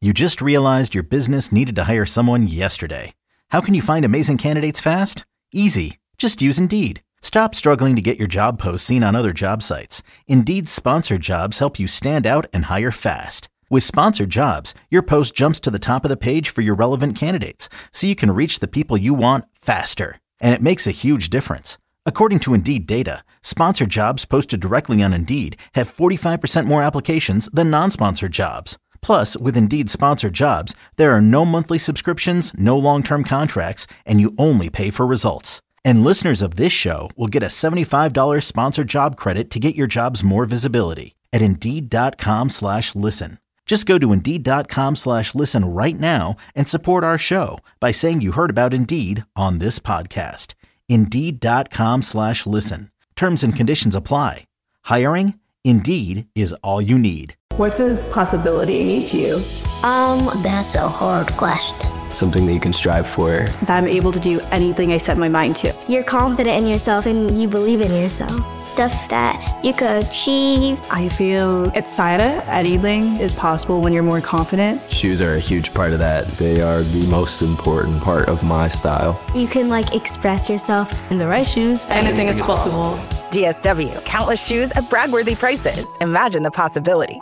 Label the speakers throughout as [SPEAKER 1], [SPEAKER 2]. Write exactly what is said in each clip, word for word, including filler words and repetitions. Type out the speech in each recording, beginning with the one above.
[SPEAKER 1] You just realized your business needed to hire someone yesterday. How can you find amazing candidates fast? Easy. Just use Indeed. Stop struggling to get your job posts seen on other job sites. Indeed's sponsored jobs help you stand out and hire fast. With sponsored jobs, your post jumps to the top of the page for your relevant candidates, so you can reach the people you want faster. And it makes a huge difference. According to Indeed data, sponsored jobs posted directly on Indeed have forty-five percent more applications than non-sponsored jobs. Plus, with Indeed sponsored jobs, there are no monthly subscriptions, no long-term contracts, and you only pay for results. And listeners of this show will get a seventy-five dollars sponsored job credit to get your jobs more visibility at Indeed.com slash listen. Just go to Indeed.com slash listen right now and support our show by saying you heard about Indeed on this podcast. Indeed.com slash listen. Terms and conditions apply. Hiring? Indeed is all you need.
[SPEAKER 2] What does possibility mean to you?
[SPEAKER 3] Um, that's a hard question.
[SPEAKER 4] Something that you can strive for.
[SPEAKER 5] That I'm able to do anything I set my mind to.
[SPEAKER 6] You're confident in yourself and you believe in yourself. Stuff that you could achieve.
[SPEAKER 5] I feel excited. Anything is possible when you're more confident.
[SPEAKER 4] Shoes are a huge part of that.
[SPEAKER 7] They are the most important part of my style.
[SPEAKER 6] You can like express yourself.
[SPEAKER 5] In the right shoes, anything, anything is possible.
[SPEAKER 8] possible. D S W, countless shoes at brag-worthy prices. Imagine the possibilities.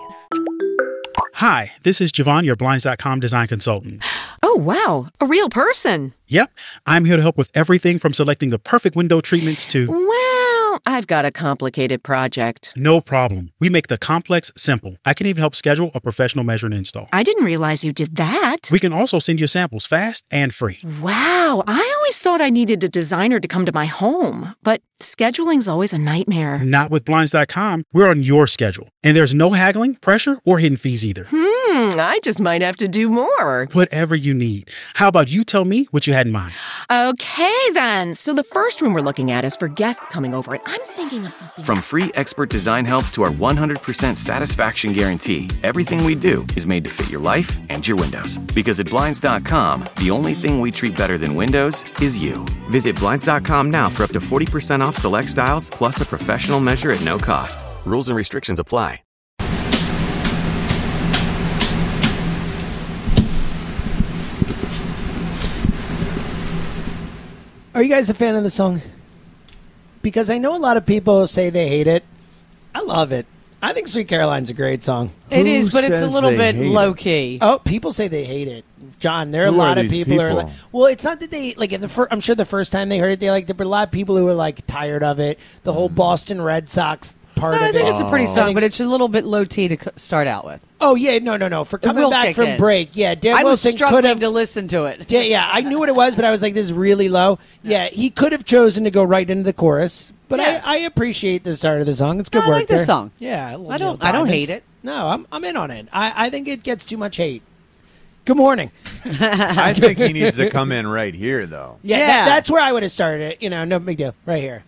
[SPEAKER 9] Hi, this is Javon, your Blinds dot com design consultant.
[SPEAKER 10] Oh, wow. A real person.
[SPEAKER 9] Yep. I'm here to help with everything from selecting the perfect window treatments to...
[SPEAKER 10] Well, I've got a complicated project.
[SPEAKER 9] No problem. We make the complex simple. I can even help schedule a professional measure and install.
[SPEAKER 10] I didn't realize you did that.
[SPEAKER 9] We can also send you samples fast and free.
[SPEAKER 10] Wow. I always thought I needed a designer to come to my home, but scheduling's always a nightmare.
[SPEAKER 9] Not with Blinds dot com. We're on your schedule. And there's no haggling, pressure, or hidden fees either.
[SPEAKER 10] Hmm, I just might have to do more.
[SPEAKER 9] Whatever you need. How about you tell me what you had in mind?
[SPEAKER 10] Okay, then. So the first room we're looking at is for guests coming over, and I'm thinking of something.
[SPEAKER 11] From free expert design help to our one hundred percent satisfaction guarantee, everything we do is made to fit your life and your windows. Because at Blinds dot com, the only thing we treat better than windows is you. Visit Blinds dot com now for up to forty percent off select styles, plus a professional measure at no cost. Rules and restrictions apply.
[SPEAKER 12] Are you guys a fan of the song? Because I know a lot of people say they hate it. I love it. I think Sweet Caroline's a great song.
[SPEAKER 13] It Who is, but it's a little bit low key.
[SPEAKER 12] Oh, people say they hate it. John, there are
[SPEAKER 7] Who
[SPEAKER 12] a lot
[SPEAKER 7] are
[SPEAKER 12] of people,
[SPEAKER 7] people?
[SPEAKER 12] who are like, well, it's not that they, like, if the fir- I'm sure the first time they heard it, they liked it, but a lot of people who were, like, tired of it. The whole Boston Red Sox part
[SPEAKER 13] no,
[SPEAKER 12] of
[SPEAKER 13] I think
[SPEAKER 12] it.
[SPEAKER 13] it's a pretty song, but it's a little bit low T to c- start out with.
[SPEAKER 12] Oh, yeah, no, no, no. For coming back from
[SPEAKER 13] in.
[SPEAKER 12] break, yeah, Dan
[SPEAKER 13] I was
[SPEAKER 12] Wilson
[SPEAKER 13] struggling
[SPEAKER 12] could have
[SPEAKER 13] to listen to it.
[SPEAKER 12] Yeah, yeah, I knew what it was, but I was like, this is really low. Yeah, he could have chosen to go right into the chorus, but
[SPEAKER 13] Yeah.
[SPEAKER 12] I, I appreciate the start of the song. It's good
[SPEAKER 13] I
[SPEAKER 12] work
[SPEAKER 13] like
[SPEAKER 12] there.
[SPEAKER 13] the song.
[SPEAKER 12] Yeah,
[SPEAKER 13] I
[SPEAKER 12] love
[SPEAKER 13] don't.
[SPEAKER 12] Neil
[SPEAKER 13] I don't
[SPEAKER 12] Diamonds.
[SPEAKER 13] hate it.
[SPEAKER 12] No, I'm I'm in on it. I, I think it gets too much hate. Good morning.
[SPEAKER 7] I think he needs to come in right here, though.
[SPEAKER 12] Yeah,
[SPEAKER 13] Yeah.
[SPEAKER 12] That, that's where I would have started it. You know, no big deal. Right here.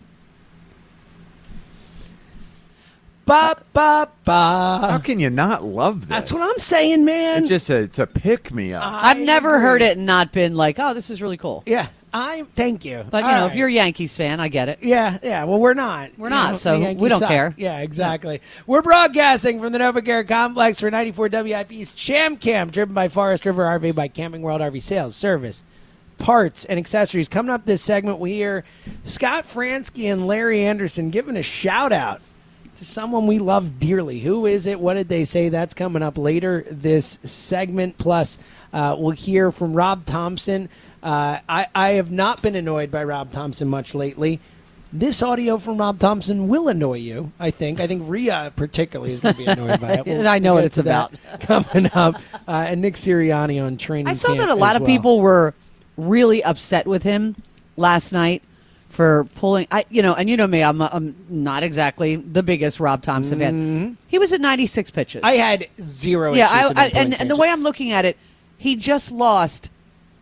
[SPEAKER 12] Ba ba ba.
[SPEAKER 7] How can you not love this?
[SPEAKER 12] That's what I'm saying, man.
[SPEAKER 7] It's just a, it's a pick me up.
[SPEAKER 13] I've never
[SPEAKER 12] agree.
[SPEAKER 13] heard it and not been like, oh, this is really cool.
[SPEAKER 12] Yeah, I thank you.
[SPEAKER 13] But, you
[SPEAKER 12] All
[SPEAKER 13] know,
[SPEAKER 12] right.
[SPEAKER 13] if you're a Yankees fan, I get it.
[SPEAKER 12] Yeah, yeah. Well, we're not.
[SPEAKER 13] We're
[SPEAKER 12] You
[SPEAKER 13] not,
[SPEAKER 12] know,
[SPEAKER 13] so
[SPEAKER 12] the Yankees
[SPEAKER 13] we don't
[SPEAKER 12] suck.
[SPEAKER 13] care.
[SPEAKER 12] Yeah, exactly. We're broadcasting from the NovaCare Complex for ninety-four W I P's Cham Cam, driven by Forest River R V by Camping World R V Sales, Service, Parts, and Accessories. Coming up this segment, we hear Scott Fransky and Larry Anderson giving a shout-out to someone we love dearly. Who is it? What did they say? That's coming up later this segment. Plus, uh, we'll hear from Rob Thompson. Uh, I, I have not been annoyed by Rob Thompson much lately. This audio from Rob Thompson will annoy you, I think. I think Rhea particularly is going to be annoyed by it. We'll,
[SPEAKER 13] And I know
[SPEAKER 12] we'll
[SPEAKER 13] what
[SPEAKER 12] get
[SPEAKER 13] it's
[SPEAKER 12] to that
[SPEAKER 13] about.
[SPEAKER 12] coming up. Uh, and Nick Sirianni on training
[SPEAKER 13] I saw
[SPEAKER 12] camp
[SPEAKER 13] that a lot
[SPEAKER 12] as
[SPEAKER 13] of
[SPEAKER 12] well.
[SPEAKER 13] people were really upset with him last night for pulling. I, you know, and you know me, I'm, I'm not exactly the biggest Rob Thompson fan. He was at ninety-six pitches.
[SPEAKER 12] I had zero
[SPEAKER 13] yeah,
[SPEAKER 12] issues
[SPEAKER 13] I,
[SPEAKER 12] with
[SPEAKER 13] I,
[SPEAKER 12] him pulling
[SPEAKER 13] and, and the
[SPEAKER 12] Sanchez.
[SPEAKER 13] way I'm looking at it, he just lost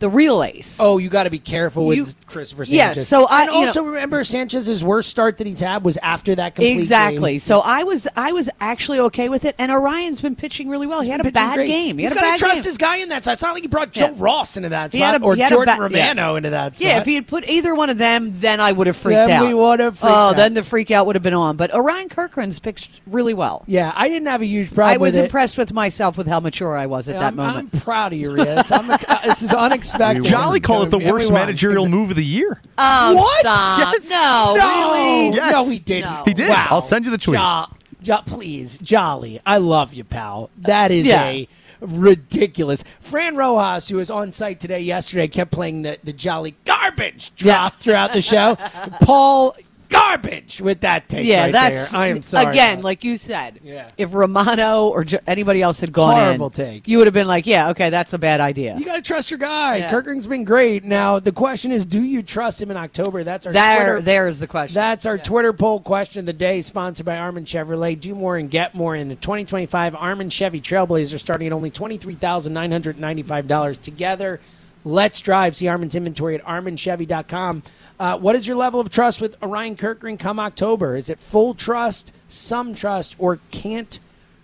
[SPEAKER 13] the real ace.
[SPEAKER 12] Oh, you got to be careful with
[SPEAKER 13] You-
[SPEAKER 12] Christopher
[SPEAKER 13] Yes,
[SPEAKER 12] Sanchez.
[SPEAKER 13] so I-
[SPEAKER 12] and
[SPEAKER 13] you
[SPEAKER 12] also
[SPEAKER 13] know-
[SPEAKER 12] remember Sanchez's worst start that he's had was after that complete
[SPEAKER 13] Exactly.
[SPEAKER 12] game.
[SPEAKER 13] So I was I was actually okay with it, and Orion's been pitching really well. He had a
[SPEAKER 12] Pitching
[SPEAKER 13] bad
[SPEAKER 12] great.
[SPEAKER 13] game. He
[SPEAKER 12] He's
[SPEAKER 13] had a
[SPEAKER 12] got
[SPEAKER 13] bad
[SPEAKER 12] to trust
[SPEAKER 13] game.
[SPEAKER 12] his guy in that spot. It's not like he brought Joe
[SPEAKER 13] Yeah.
[SPEAKER 12] Ross into that
[SPEAKER 13] He had
[SPEAKER 12] spot
[SPEAKER 13] a-
[SPEAKER 12] or
[SPEAKER 13] he had a
[SPEAKER 12] Jordan
[SPEAKER 13] ba-
[SPEAKER 12] Romano
[SPEAKER 13] yeah.
[SPEAKER 12] into that spot.
[SPEAKER 13] Yeah, if he had put either one of them, then I would have freaked
[SPEAKER 12] Then
[SPEAKER 13] out.
[SPEAKER 12] we would have freaked
[SPEAKER 13] Oh,
[SPEAKER 12] out.
[SPEAKER 13] then the freak out would have been on. But Orion Kirkran's pitched really well.
[SPEAKER 12] Yeah, I didn't have a huge problem
[SPEAKER 13] I was
[SPEAKER 12] with it.
[SPEAKER 13] impressed with myself with how mature I was at that
[SPEAKER 12] I'm,
[SPEAKER 13] moment.
[SPEAKER 12] I'm proud of you, Rhea. It's un- uh, this is unexpected.
[SPEAKER 14] Jolly called it the
[SPEAKER 12] And we
[SPEAKER 14] worst
[SPEAKER 12] won.
[SPEAKER 14] managerial move of the year.
[SPEAKER 13] Oh,
[SPEAKER 12] What?
[SPEAKER 13] stop.
[SPEAKER 14] Yes.
[SPEAKER 13] No,
[SPEAKER 12] No,
[SPEAKER 13] really?
[SPEAKER 14] Yes.
[SPEAKER 12] no, he didn't.
[SPEAKER 13] No.
[SPEAKER 14] He did.
[SPEAKER 12] Wow.
[SPEAKER 14] I'll send you the tweet.
[SPEAKER 12] Jo- Jo- please, Jolly, I love you, pal. That is
[SPEAKER 13] Yeah.
[SPEAKER 12] a ridiculous. Fran Rojas, who was on site today, yesterday, kept playing the, the Jolly garbage drop
[SPEAKER 13] Yeah.
[SPEAKER 12] throughout the show. Paul, garbage with that take
[SPEAKER 13] Yeah,
[SPEAKER 12] right
[SPEAKER 13] that's
[SPEAKER 12] there. I am sorry.
[SPEAKER 13] again,
[SPEAKER 12] about
[SPEAKER 13] like you said.
[SPEAKER 12] Yeah.
[SPEAKER 13] If Romano or jo- anybody else had gone
[SPEAKER 12] Horrible
[SPEAKER 13] in,
[SPEAKER 12] take.
[SPEAKER 13] you would have been like, "Yeah, okay, that's a bad idea."
[SPEAKER 12] You got to trust your guy.
[SPEAKER 13] Yeah.
[SPEAKER 12] Kirkland's been great. Now, the question is, do you trust him in October? That's our
[SPEAKER 13] There,
[SPEAKER 12] Twitter.
[SPEAKER 13] there's the question.
[SPEAKER 12] That's our Twitter poll question of the day, sponsored by Armin Chevrolet. Do more and get more in the twenty twenty-five Armin Chevy Trailblazer, starting at only twenty-three thousand nine hundred ninety-five dollars together. Let's drive. See Armin's inventory at armin chevy dot com. Uh, what is your level of trust with Orion Kirkland come October? Is it full trust, some trust, or can't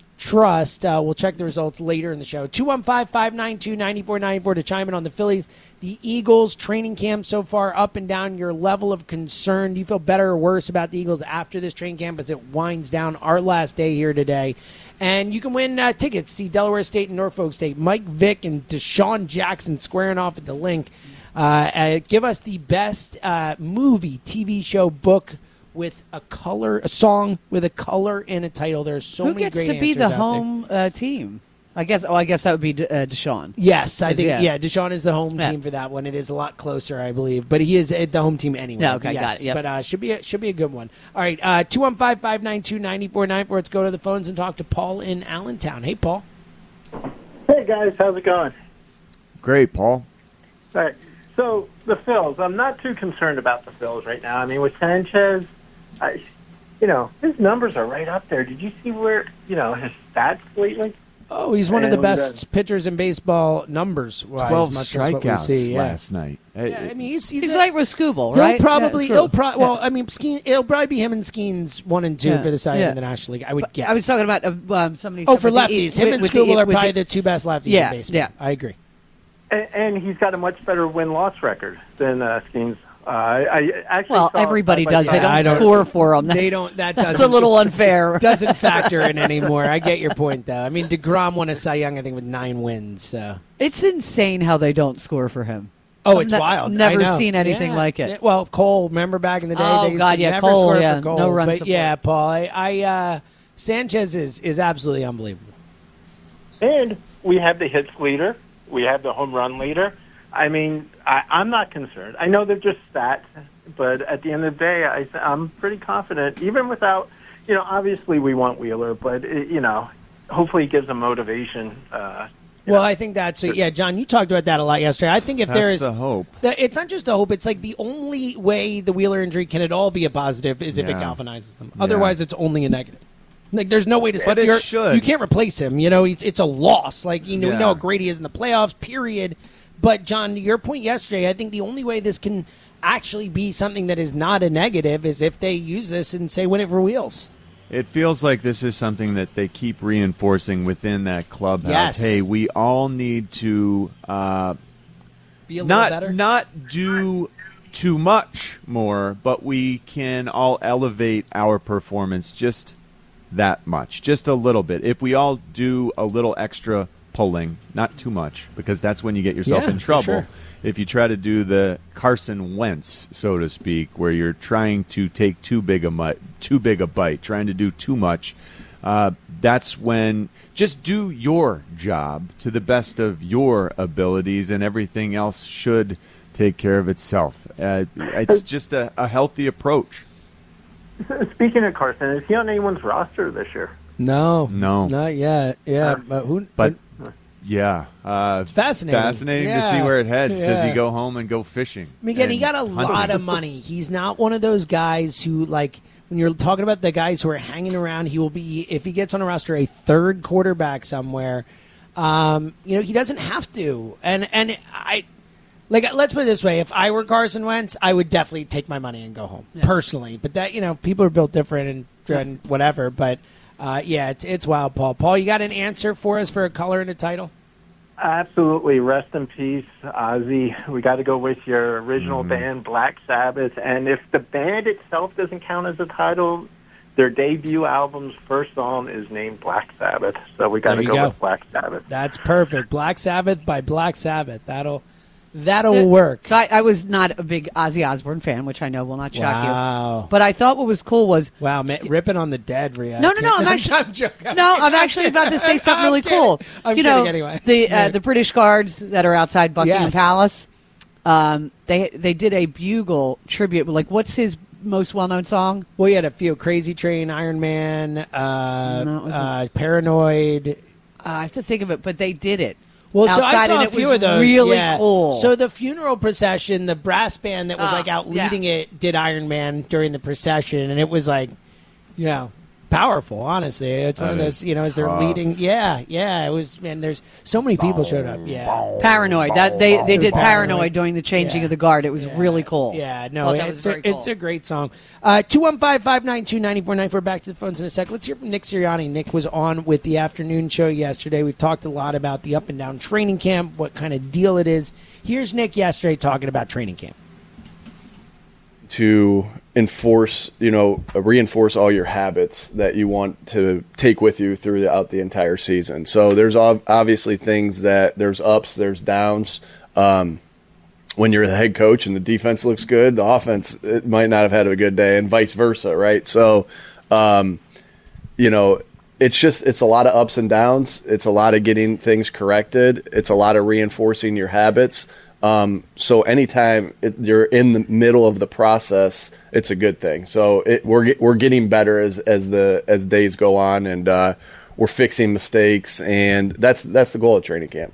[SPEAKER 12] trust? Uh, we'll check the results later in the show. two one five, five nine two, nine four nine four to chime in on the Phillies. The Eagles training camp so far, up and down. Your level of concern. Do you feel better or worse about the Eagles after this training camp as it winds down? Our last day here today. And you can win uh, tickets. See Delaware State and Norfolk State. Mike Vick and Deshaun Jackson squaring off at the link. Uh, uh, give us the best uh, movie, T V show, book with a color, a song with a color and a title. There's so
[SPEAKER 13] Who
[SPEAKER 12] many
[SPEAKER 13] gets
[SPEAKER 12] great
[SPEAKER 13] to be
[SPEAKER 12] answers
[SPEAKER 13] the
[SPEAKER 12] out there.
[SPEAKER 13] home uh, team? I guess. Oh, I guess that would be De- uh, Deshaun.
[SPEAKER 12] Yes, I think,
[SPEAKER 13] Yeah.
[SPEAKER 12] yeah, Deshaun is the home
[SPEAKER 13] Yeah.
[SPEAKER 12] team for that one. It is a lot closer, I believe. But he is at the home team anyway.
[SPEAKER 13] Yeah, okay,
[SPEAKER 12] yes.
[SPEAKER 13] got it, yep.
[SPEAKER 12] But uh, should be a, should be a good one. All right, uh, two one five, five nine two, nine four nine four. Let's go to the phones and talk to Paul in Allentown. Hey, Paul.
[SPEAKER 15] Hey, guys. How's it going?
[SPEAKER 7] Great, Paul.
[SPEAKER 15] All right. So, the Phils. I'm not too concerned about the Phils right now. I mean, with Sanchez, I, you know, his numbers are right up there. Did you see where, you know, his stats lately?
[SPEAKER 12] Oh, he's one of the
[SPEAKER 15] And,
[SPEAKER 12] best
[SPEAKER 15] uh,
[SPEAKER 12] pitchers in baseball numbers.
[SPEAKER 7] twelve
[SPEAKER 12] much as what we
[SPEAKER 7] strikeouts
[SPEAKER 12] see, yeah.
[SPEAKER 7] last night.
[SPEAKER 12] Yeah, I mean, he's, he's,
[SPEAKER 13] He's
[SPEAKER 12] a-
[SPEAKER 13] like Rescooble,
[SPEAKER 12] He'll
[SPEAKER 13] right?
[SPEAKER 12] probably,
[SPEAKER 13] Yeah,
[SPEAKER 12] he'll
[SPEAKER 13] Rescooble.
[SPEAKER 12] pro-
[SPEAKER 13] Yeah.
[SPEAKER 12] well, I mean, Skeen, it'll probably be him and Skeens one and two
[SPEAKER 13] Yeah,
[SPEAKER 12] for the Cy Young
[SPEAKER 13] yeah.
[SPEAKER 12] in the National League, I would guess.
[SPEAKER 13] I was talking about uh, um, somebody.
[SPEAKER 12] oh,
[SPEAKER 13] said
[SPEAKER 12] for
[SPEAKER 13] with the-
[SPEAKER 12] lefties. Him
[SPEAKER 13] with-
[SPEAKER 12] and
[SPEAKER 13] with the-
[SPEAKER 12] Scooble are
[SPEAKER 13] with
[SPEAKER 12] probably
[SPEAKER 13] the-
[SPEAKER 12] the two best lefties
[SPEAKER 13] Yeah,
[SPEAKER 12] in baseball.
[SPEAKER 13] yeah.
[SPEAKER 12] I agree.
[SPEAKER 15] And, and he's got a much better win-loss record than uh, Skeens. Uh, I, I actually
[SPEAKER 13] Well,
[SPEAKER 15] saw
[SPEAKER 13] everybody
[SPEAKER 15] side by
[SPEAKER 13] does. They
[SPEAKER 15] side.
[SPEAKER 13] don't,
[SPEAKER 12] I don't-
[SPEAKER 13] score for them. That's,
[SPEAKER 12] they don't. That
[SPEAKER 13] that's
[SPEAKER 12] doesn't,
[SPEAKER 13] a little unfair.
[SPEAKER 12] Doesn't factor in anymore. I get your point, though. I mean, DeGrom won a Cy Young, I think, with nine wins. So.
[SPEAKER 13] It's insane how they don't score for him.
[SPEAKER 12] Oh,
[SPEAKER 13] I've
[SPEAKER 12] it's
[SPEAKER 13] ne-
[SPEAKER 12] wild.
[SPEAKER 13] Never
[SPEAKER 12] I know.
[SPEAKER 13] seen anything
[SPEAKER 12] Yeah.
[SPEAKER 13] like it.
[SPEAKER 12] Yeah, well, Cole, remember back in the day?
[SPEAKER 13] Oh,
[SPEAKER 12] they used
[SPEAKER 13] God,
[SPEAKER 12] to
[SPEAKER 13] yeah,
[SPEAKER 12] never
[SPEAKER 13] Cole,
[SPEAKER 12] score
[SPEAKER 13] yeah,
[SPEAKER 12] for Cole.
[SPEAKER 13] no run
[SPEAKER 12] But
[SPEAKER 13] support.
[SPEAKER 12] yeah, Paul, I, I uh, Sanchez is is absolutely unbelievable.
[SPEAKER 15] And we have the hits leader. We have the home run leader. I mean, I, I'm not concerned. I know they're just stats, but at the end of the day, I, I'm pretty confident, even without, you know, obviously we want Wheeler, but, it, you know, hopefully it gives them motivation. Uh,
[SPEAKER 12] Well, I think that's yeah, John. You talked about that a lot yesterday. I think if
[SPEAKER 7] That's
[SPEAKER 12] there is
[SPEAKER 7] the hope.
[SPEAKER 12] the- it's not just the hope. It's like the only way the Wheeler injury can at all be a positive is if it
[SPEAKER 7] Yeah.
[SPEAKER 12] galvanizes them.
[SPEAKER 7] Yeah.
[SPEAKER 12] Otherwise, it's only a negative. Like, there's no way to
[SPEAKER 7] But it
[SPEAKER 12] you're-
[SPEAKER 7] should.
[SPEAKER 12] You can't replace him. You know, it's, it's a loss. Like you know, we
[SPEAKER 7] Yeah.
[SPEAKER 12] know how great he is in the playoffs. Period. But John, to your point yesterday, I think the only way this can actually be something that is not a negative is if they use this and say win it for Wheels.
[SPEAKER 7] It feels like this is something that they keep reinforcing within that clubhouse.
[SPEAKER 12] Yes.
[SPEAKER 7] Hey, we all need to uh,
[SPEAKER 12] Be a little
[SPEAKER 7] not
[SPEAKER 12] better.
[SPEAKER 7] not do too much more, but we can all elevate our performance just that much, just a little bit. If we all do a little extra pulling, not too much, because that's when you get yourself
[SPEAKER 12] Yeah,
[SPEAKER 7] in
[SPEAKER 12] for
[SPEAKER 7] trouble.
[SPEAKER 12] sure.
[SPEAKER 7] If you try to do the Carson Wentz, so to speak, where you're trying to take too big a mu- too big a bite, trying to do too much, uh, that's when just do your job to the best of your abilities, and everything else should take care of itself. Uh, it's just a, a healthy approach.
[SPEAKER 15] Speaking of Carson, is he on anyone's roster this year?
[SPEAKER 12] No,
[SPEAKER 7] No.
[SPEAKER 12] not yet. Yeah, but who?
[SPEAKER 7] But yeah, uh,
[SPEAKER 12] It's fascinating.
[SPEAKER 7] Fascinating to
[SPEAKER 12] Yeah.
[SPEAKER 7] see where it heads. Does
[SPEAKER 12] Yeah.
[SPEAKER 7] he go home and go fishing?
[SPEAKER 12] I mean, again, he
[SPEAKER 7] and
[SPEAKER 12] got a
[SPEAKER 7] hunting?
[SPEAKER 12] lot of money. He's not one of those guys who, like, when you're talking about the guys who are hanging around, he will be, if he gets on a roster, a third quarterback somewhere. Um, you know, he doesn't have to. And and I, Like, let's put it this way. If I were Carson Wentz, I would definitely take my money and go home, yeah. personally. But that, you know, people are built different and, and whatever. But, uh, yeah, it's it's wild, Paul. Paul, you got an answer for us for a color and a title?
[SPEAKER 15] Absolutely. Rest in peace, Ozzy. We got to go with your original mm-hmm. band, Black Sabbath. And if the band itself doesn't count as a title, their debut album's first song is named Black Sabbath. So we got to go, go with Black Sabbath.
[SPEAKER 12] That's perfect. Black Sabbath by Black Sabbath. That'll that'll work.
[SPEAKER 13] So I, I was not a big Ozzy Osbourne fan, which I know will not shock
[SPEAKER 12] wow.
[SPEAKER 13] you. But I thought what was cool was
[SPEAKER 12] wow, man, ripping on the dead. Rhea.
[SPEAKER 13] No, no, no. I'm actually
[SPEAKER 12] I'm joking.
[SPEAKER 13] No, I'm actually about to say something really cool.
[SPEAKER 12] I'm
[SPEAKER 13] you
[SPEAKER 12] kidding
[SPEAKER 13] know,
[SPEAKER 12] anyway.
[SPEAKER 13] the uh, the British Guards that are outside Buckingham
[SPEAKER 12] yes.
[SPEAKER 13] Palace. Um, they they did a bugle tribute. Like, what's his most well-known song?
[SPEAKER 12] Well, you had a few: Crazy Train, Iron Man, uh,
[SPEAKER 13] no,
[SPEAKER 12] uh, Paranoid.
[SPEAKER 13] Uh, I have to think of it, but they did it.
[SPEAKER 12] Well, so
[SPEAKER 13] outside,
[SPEAKER 12] I saw
[SPEAKER 13] and
[SPEAKER 12] a
[SPEAKER 13] it
[SPEAKER 12] few
[SPEAKER 13] was
[SPEAKER 12] of those.
[SPEAKER 13] Really
[SPEAKER 12] yeah.
[SPEAKER 13] cool.
[SPEAKER 12] So the funeral procession, the brass band that was
[SPEAKER 13] uh,
[SPEAKER 12] like out
[SPEAKER 13] yeah.
[SPEAKER 12] leading it did Iron Man during the procession, and it was like, you know, powerful. Honestly, it's one
[SPEAKER 7] that
[SPEAKER 12] of those. You know, as they're
[SPEAKER 7] tough.
[SPEAKER 12] leading. Yeah, yeah. It was, and there's so many people showed up. Yeah,
[SPEAKER 13] Paranoid. That they they did
[SPEAKER 12] Paranoid.
[SPEAKER 13] Paranoid during the changing
[SPEAKER 12] Yeah.
[SPEAKER 13] of the guard. It was
[SPEAKER 12] Yeah.
[SPEAKER 13] really cool.
[SPEAKER 12] Yeah, no,
[SPEAKER 13] Thought that
[SPEAKER 12] it's
[SPEAKER 13] was very
[SPEAKER 12] a,
[SPEAKER 13] cool.
[SPEAKER 12] it's a great song. Uh, two one five, five nine two, nine four nine four. Back to the phones in a sec. Let's hear from Nick Sirianni. Nick was on with the afternoon show yesterday. We've talked a lot about the up and down training camp, what kind of deal it is. Here's Nick yesterday talking about training camp.
[SPEAKER 14] To enforce, you know, reinforce all your habits that you want to take with you throughout the entire season. So there's ov- obviously things that there's ups, there's downs. Um, when you're the head coach and the defense looks good, the offense it might not have had a good day, and vice versa, right? So, um, you know, it's just it's a lot of ups and downs. It's a lot of getting things corrected. It's a lot of reinforcing your habits. Um, so anytime it, you're in the middle of the process, it's a good thing. So it, we're we're getting better as as the as days go on, and uh, we're fixing mistakes, and that's that's the goal of training camp.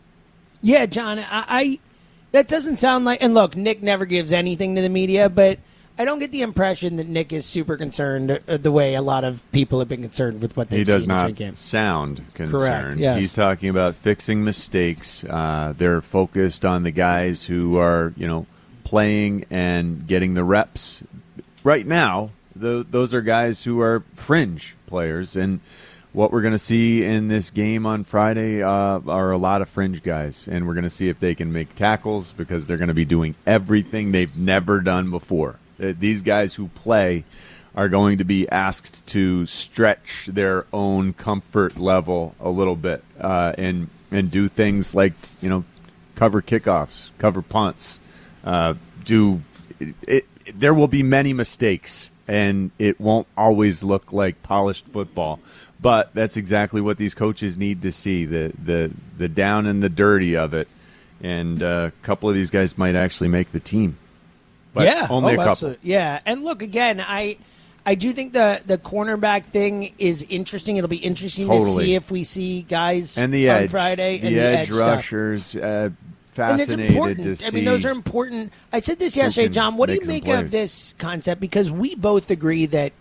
[SPEAKER 12] Yeah, John, I, I that doesn't sound like. And look, Nick never gives anything to the media, but I don't get the impression that Nick is super concerned uh, the way a lot of people have been concerned with what they've
[SPEAKER 7] He does
[SPEAKER 12] seen in
[SPEAKER 7] not
[SPEAKER 12] training camp.
[SPEAKER 7] sound concerned.
[SPEAKER 12] Correct, yes.
[SPEAKER 7] He's talking about fixing mistakes. Uh, they're focused on the guys who are, you know, playing and getting the reps. Right now, the, those are guys who are fringe players, and what we're going to see in this game on Friday uh, are a lot of fringe guys, and we're going to see if they can make tackles because they're going to be doing everything they've never done before. These guys who play are going to be asked to stretch their own comfort level a little bit uh, and and do things like, you know, cover kickoffs, cover punts, uh, do it, it. There will be many mistakes, and it won't always look like polished football. But that's exactly what these coaches need to see, the the the down and the dirty of it. And uh, a couple of these guys might actually make the team. But
[SPEAKER 12] yeah,
[SPEAKER 7] only
[SPEAKER 12] oh,
[SPEAKER 7] a couple.
[SPEAKER 12] Absolutely. Yeah, and look again. I, I do think the the cornerback thing is interesting. It'll be interesting
[SPEAKER 7] Totally.
[SPEAKER 12] to see if we see guys
[SPEAKER 7] And the
[SPEAKER 12] on
[SPEAKER 7] edge,
[SPEAKER 12] Friday
[SPEAKER 7] the
[SPEAKER 12] and the
[SPEAKER 7] edge,
[SPEAKER 12] edge stuff.
[SPEAKER 7] rushers. Uh,
[SPEAKER 12] And
[SPEAKER 7] fascinated
[SPEAKER 12] it's important.
[SPEAKER 7] to see.
[SPEAKER 12] I mean, those are important. I said this yesterday,
[SPEAKER 7] can
[SPEAKER 12] John. What do you
[SPEAKER 7] make
[SPEAKER 12] make
[SPEAKER 7] some
[SPEAKER 12] of
[SPEAKER 7] plays.
[SPEAKER 12] this concept? Because we both agree that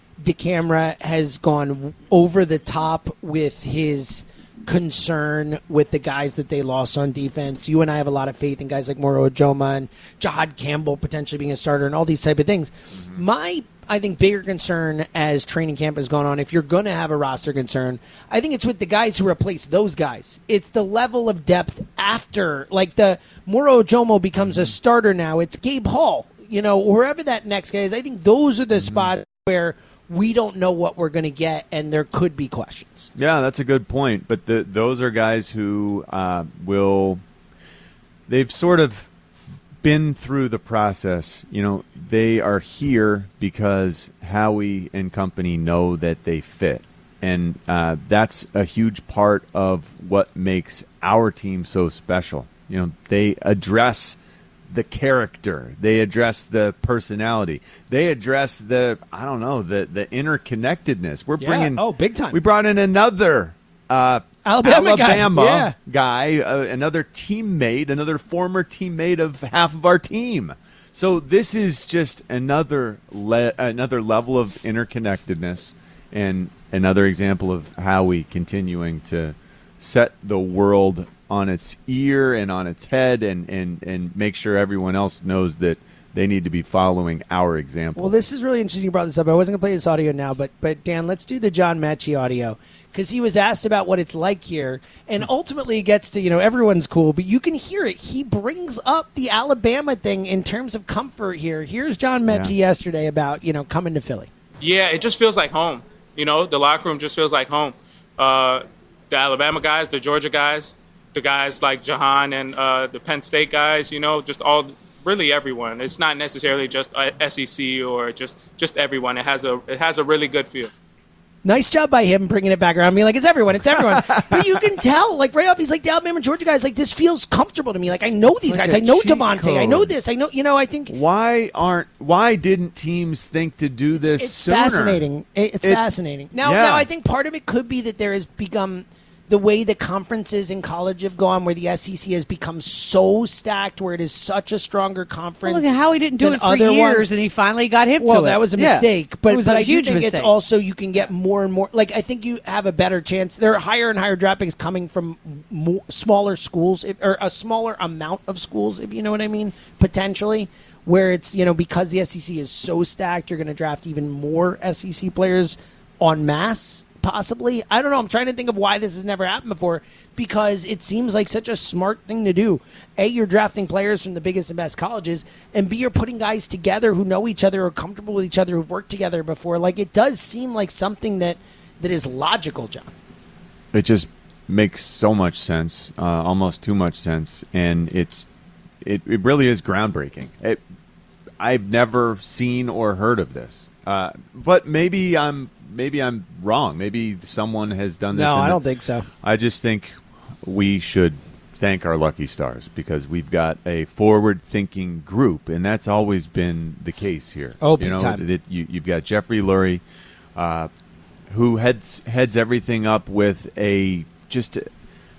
[SPEAKER 12] DeCamara has gone over the top with his concern with the guys that they lost on defense. You and I have a lot of faith in guys like Moro Ojoma and Jahad Campbell potentially being a starter and all these type of things. Mm-hmm. My, I think, bigger concern as training camp has gone on, if you're going to have a roster concern, I think it's with the guys who replace those guys. It's the level of depth after, like the Moro Ojoma becomes a starter now. It's Gabe Hall, you know, wherever that next guy is. I think those are the mm-hmm. spots where we don't know what we're going to get, and there could be questions.
[SPEAKER 7] Yeah, that's a good point. But the, those are guys who uh, will – they've sort of been through the process. You know, they are here because Howie and company know that they fit. And uh, that's a huge part of what makes our team so special. You know, they address – the character, they address the personality, they address the I don't know the the interconnectedness. We're
[SPEAKER 12] yeah.
[SPEAKER 7] bringing
[SPEAKER 12] oh big time.
[SPEAKER 7] We brought in another uh,
[SPEAKER 12] Alabama,
[SPEAKER 7] Alabama
[SPEAKER 12] guy, yeah.
[SPEAKER 7] guy uh, another teammate, another former teammate of half of our team. So this is just another le- another level of interconnectedness, and another example of how we continuing to set the world on its ear and on its head, and, and, and make sure everyone else knows that they need to be following our example.
[SPEAKER 12] Well, this is really interesting you brought this up. I wasn't going to play this audio now, but but Dan, let's do the John Mechie audio, because he was asked about what it's like here, and ultimately it gets to, you know, everyone's cool, but you can hear it. He brings up the Alabama thing in terms of comfort here. Here's John Mechie yeah. yesterday about, you know, coming to Philly.
[SPEAKER 16] Yeah, it just feels like home. You know, the locker room just feels like home. Uh, the Alabama guys, the Georgia guys, the guys like Jahan and uh, the Penn State guys, you know, just all – really everyone. It's not necessarily just S E C or just just everyone. It has a it has a really good feel.
[SPEAKER 12] Nice job by him bringing it back around. Being like, it's everyone, it's everyone. But you can tell, like right off, he's like the Alabama Georgia guys. Like, this feels comfortable to me. Like, I know these
[SPEAKER 7] like
[SPEAKER 12] guys. I know
[SPEAKER 7] cheat
[SPEAKER 12] Devontae.
[SPEAKER 7] code.
[SPEAKER 12] I know this. I know. You know. I think
[SPEAKER 7] why aren't why didn't teams think to do this?
[SPEAKER 12] It's, it's
[SPEAKER 7] sooner?
[SPEAKER 12] fascinating. It's
[SPEAKER 7] it,
[SPEAKER 12] fascinating. Now,
[SPEAKER 7] yeah.
[SPEAKER 12] now I think part of it could be that there has become the way the conferences in college have gone, where the S E C has become so stacked, where it is such a stronger conference.
[SPEAKER 13] Well, look at how he didn't do it for years,
[SPEAKER 12] ones.
[SPEAKER 13] and he finally got hip
[SPEAKER 12] well,
[SPEAKER 13] to it.
[SPEAKER 12] Well, that was a
[SPEAKER 13] yeah.
[SPEAKER 12] mistake, but,
[SPEAKER 13] it was
[SPEAKER 12] but
[SPEAKER 13] a
[SPEAKER 12] I
[SPEAKER 13] huge
[SPEAKER 12] do think
[SPEAKER 13] mistake.
[SPEAKER 12] it's also you can get more and more. Like, I think you have a better chance. There are higher and higher draft picks coming from more, smaller schools, if, or a smaller amount of schools, if you know what I mean, potentially. Where it's, you know, because the S E C is so stacked, you're going to draft even more S E C players en masse. Possibly. I don't know. I'm trying to think of why this has never happened before, because it seems like such a smart thing to do. A, you're drafting players from the biggest and best colleges, and B, you're putting guys together who know each other, are comfortable with each other, who've worked together before. Like, it does seem like something that, that is logical, John.
[SPEAKER 7] It just makes so much sense, uh, almost too much sense, and it's it, it really is groundbreaking. It, I've never seen or heard of this, uh, but maybe I'm maybe I'm wrong. Maybe someone has done this.
[SPEAKER 12] No, I
[SPEAKER 7] the,
[SPEAKER 12] don't think so.
[SPEAKER 7] I just think we should thank our lucky stars, because we've got a forward-thinking group, and that's always been the case here.
[SPEAKER 12] Oh,
[SPEAKER 7] you
[SPEAKER 12] big
[SPEAKER 7] know,
[SPEAKER 12] time.
[SPEAKER 7] That you, you've got Jeffrey Lurie, uh, who heads heads everything up with a just a,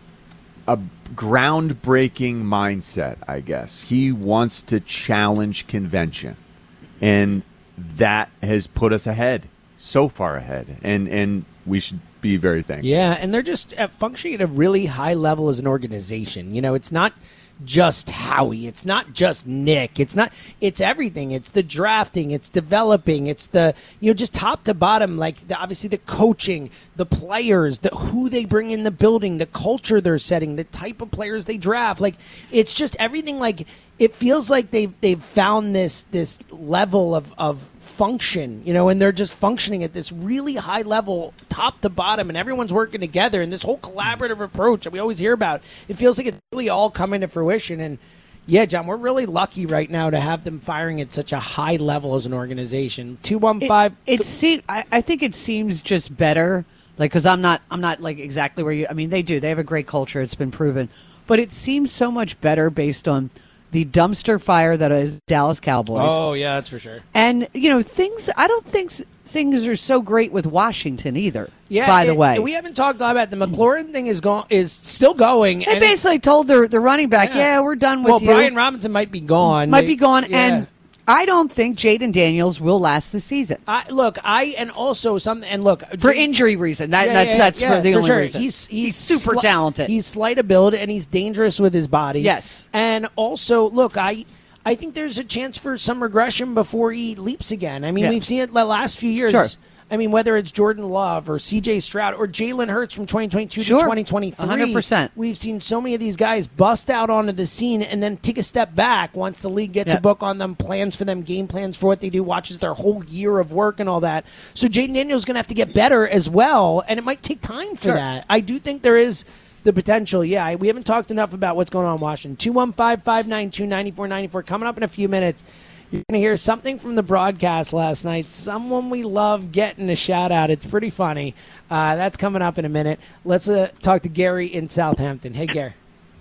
[SPEAKER 7] a groundbreaking mindset, I guess. He wants to challenge convention, and that has put us ahead, so far ahead, and and we should be very thankful.
[SPEAKER 12] Yeah, and they're just uh, functioning at a really high level as an organization. You know, it's not just Howie. It's not just Nick. It's not. It's everything. It's the drafting. It's developing. It's the, you know, just top to bottom. Like the, obviously the coaching, the players, the who they bring in the building, the culture they're setting, the type of players they draft. Like, it's just everything. Like, it feels like they've they've found this this level of of function, you know, and they're just functioning at this really high level, top to bottom, and everyone's working together, and this whole collaborative approach that we always hear about, it feels like it's really all coming to fruition. And yeah, John, we're really lucky right now to have them firing at such a high level as an organization. two one five
[SPEAKER 13] It, it seems, I, I think it seems just better, like, because I'm not, I'm not like exactly where you, I mean, they do, they have a great culture, it's been proven, but it seems so much better based on the dumpster fire that is Dallas Cowboys.
[SPEAKER 12] Oh, yeah, that's for sure.
[SPEAKER 13] And, you know, things, I don't think things are so great with Washington either,
[SPEAKER 12] yeah,
[SPEAKER 13] by the
[SPEAKER 12] it,
[SPEAKER 13] way.
[SPEAKER 12] We haven't talked about the McLaurin thing is going is still going.
[SPEAKER 13] They
[SPEAKER 12] and
[SPEAKER 13] basically it, told their, their running back, yeah. yeah, we're done with
[SPEAKER 12] well,
[SPEAKER 13] you.
[SPEAKER 12] Well, Brian Robinson might be gone.
[SPEAKER 13] Might
[SPEAKER 12] they,
[SPEAKER 13] be gone,
[SPEAKER 12] yeah.
[SPEAKER 13] and I don't think Jaden Daniels will last the season.
[SPEAKER 12] I, look, I and also some and look
[SPEAKER 13] for injury reason. That,
[SPEAKER 12] yeah,
[SPEAKER 13] that's
[SPEAKER 12] yeah,
[SPEAKER 13] that's
[SPEAKER 12] yeah,
[SPEAKER 13] for the
[SPEAKER 12] for
[SPEAKER 13] only
[SPEAKER 12] sure.
[SPEAKER 13] reason.
[SPEAKER 12] He's
[SPEAKER 13] he's,
[SPEAKER 12] he's
[SPEAKER 13] super
[SPEAKER 12] sli-
[SPEAKER 13] talented.
[SPEAKER 12] He's slight of build and he's dangerous with his body.
[SPEAKER 13] Yes,
[SPEAKER 12] and also look, I. I think there's a chance for some regression before he leaps again. I mean,
[SPEAKER 13] yeah.
[SPEAKER 12] we've seen it the last few years.
[SPEAKER 13] Sure.
[SPEAKER 12] I mean, whether it's Jordan Love or C J Stroud or Jalen Hurts from twenty twenty-two
[SPEAKER 13] sure.
[SPEAKER 12] to twenty twenty-three,
[SPEAKER 13] one hundred percent.
[SPEAKER 12] We've seen so many of these guys bust out onto the scene and then take a step back once the league gets
[SPEAKER 13] yeah.
[SPEAKER 12] a book on them, plans for them, game plans for what they do, watches their whole year of work and all that. So Jaden Daniels is going to have to get better as well, and it might take time for
[SPEAKER 13] sure.
[SPEAKER 12] that. I do think there is the potential. Yeah, we haven't talked enough about what's going on in Washington. two one five, five nine two, nine four nine four. Coming up in a few minutes, you're going to hear something from the broadcast last night. Someone we love getting a shout-out. It's pretty funny. Uh, that's coming up in a minute. Let's uh, talk to Gary in Southampton. Hey, Gary.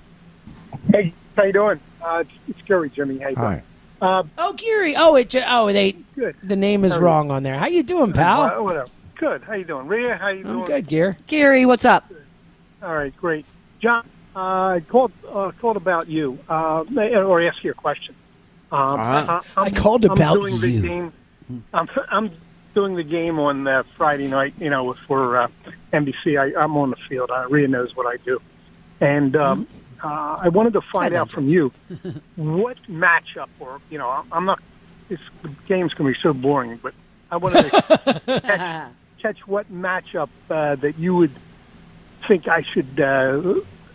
[SPEAKER 17] Hey, how you doing? Uh, it's, it's Gary, Jimmy. How you doing?
[SPEAKER 7] Hi.
[SPEAKER 17] Uh,
[SPEAKER 12] oh, Gary. Oh, it. Oh, they.
[SPEAKER 17] Good.
[SPEAKER 12] The name is wrong on there. How you doing, pal?
[SPEAKER 17] Uh, whatever. Good. How you doing, Rhea? How you
[SPEAKER 12] I'm
[SPEAKER 17] doing?
[SPEAKER 12] good, Gary.
[SPEAKER 13] Gary, what's up?
[SPEAKER 17] Good. All right, great. John, uh, I called uh, called about you, uh, or ask you a question. Um,
[SPEAKER 7] uh-huh.
[SPEAKER 17] I,
[SPEAKER 12] I called
[SPEAKER 17] I'm
[SPEAKER 12] about
[SPEAKER 17] doing
[SPEAKER 12] you.
[SPEAKER 17] The game, I'm, I'm doing the game on uh, Friday night, you know, for uh, N B C. I, I'm on the field. Uh, Rhea knows what I do. And um, Uh, I wanted to find
[SPEAKER 13] I
[SPEAKER 17] out from you what matchup, or you know, I'm not. This the game's going to be so boring, but I wanted to catch, catch what matchup uh, that you would think I should, uh,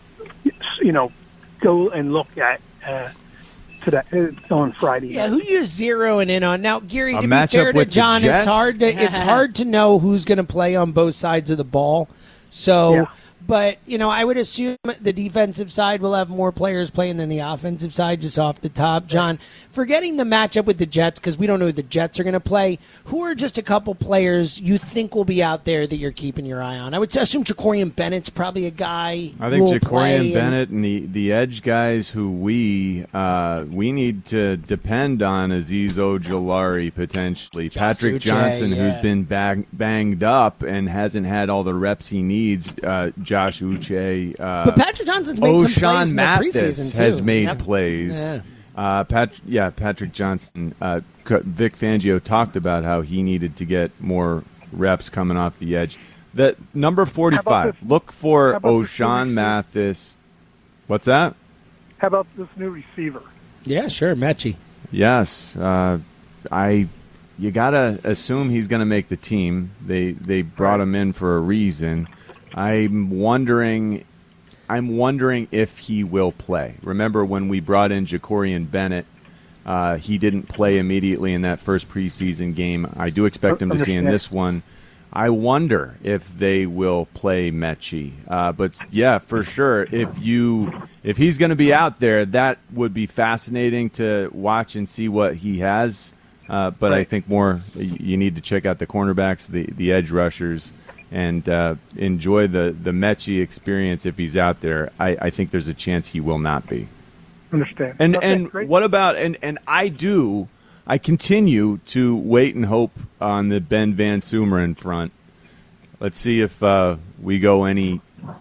[SPEAKER 17] you know, go and look at uh, today uh, on Friday.
[SPEAKER 12] Yeah, who you're zeroing in on now, Gary?
[SPEAKER 7] A
[SPEAKER 12] To be
[SPEAKER 7] matchup
[SPEAKER 12] fair to
[SPEAKER 7] with the
[SPEAKER 12] John, it's
[SPEAKER 7] Jets?
[SPEAKER 12] hard to it's hard to know who's going to play on both sides of the ball. So.
[SPEAKER 17] Yeah.
[SPEAKER 12] But, you know, I would assume the defensive side will have more players playing than the offensive side, just off the top. John, forgetting the matchup with the Jets, because we don't know who the Jets are going to play, who are just a couple players you think will be out there that you're keeping your eye on? I would assume Jacorian Bennett's probably a guy
[SPEAKER 7] I
[SPEAKER 12] who
[SPEAKER 7] think
[SPEAKER 12] will
[SPEAKER 7] Jacorian
[SPEAKER 12] play
[SPEAKER 7] Bennett and the, the edge guys who we uh, we need to depend on Azeez Ojulari potentially. Patrick
[SPEAKER 12] Uche,
[SPEAKER 7] Johnson,
[SPEAKER 12] yeah.
[SPEAKER 7] who's been bang, banged up and hasn't had all the reps he needs. Uh, Josh Uche. Uh,
[SPEAKER 12] But Patrick Johnson's made some plays in the
[SPEAKER 7] Mathis
[SPEAKER 12] preseason, too.
[SPEAKER 7] has made
[SPEAKER 12] Yep.
[SPEAKER 7] plays.
[SPEAKER 12] Yeah.
[SPEAKER 7] Uh, Pat, yeah, Patrick Johnson. Uh, Vic Fangio talked about how he needed to get more reps coming off the edge. That number forty-five.
[SPEAKER 17] this-
[SPEAKER 7] Look for
[SPEAKER 17] how about this
[SPEAKER 7] O'Shawn
[SPEAKER 17] new
[SPEAKER 7] Mathis. What's that?
[SPEAKER 17] How about this new receiver?
[SPEAKER 12] Yeah, sure, Mechie.
[SPEAKER 7] Yes, uh, I. You gotta assume he's going to make the team. They they brought him in for a reason. I'm wondering. I'm wondering if he will play. Remember when we brought in Jacorian Bennett, uh, he didn't play immediately in that first preseason game. I do expect him to see in this one. I wonder if they will play Mechie. Uh, but yeah, for sure, if you if he's going to be out there, that would be fascinating to watch and see what he has. Uh, but I think more you need to check out the cornerbacks, the the edge rushers, and uh, enjoy the, the Mechie experience if he's out there. I, I think there's a chance he will not be.
[SPEAKER 17] Understand.
[SPEAKER 7] And
[SPEAKER 17] Okay,
[SPEAKER 7] and
[SPEAKER 17] great.
[SPEAKER 7] what about and, and I do I continue to wait and hope on the Ben Van Sumeren front. Let's see if uh, we go any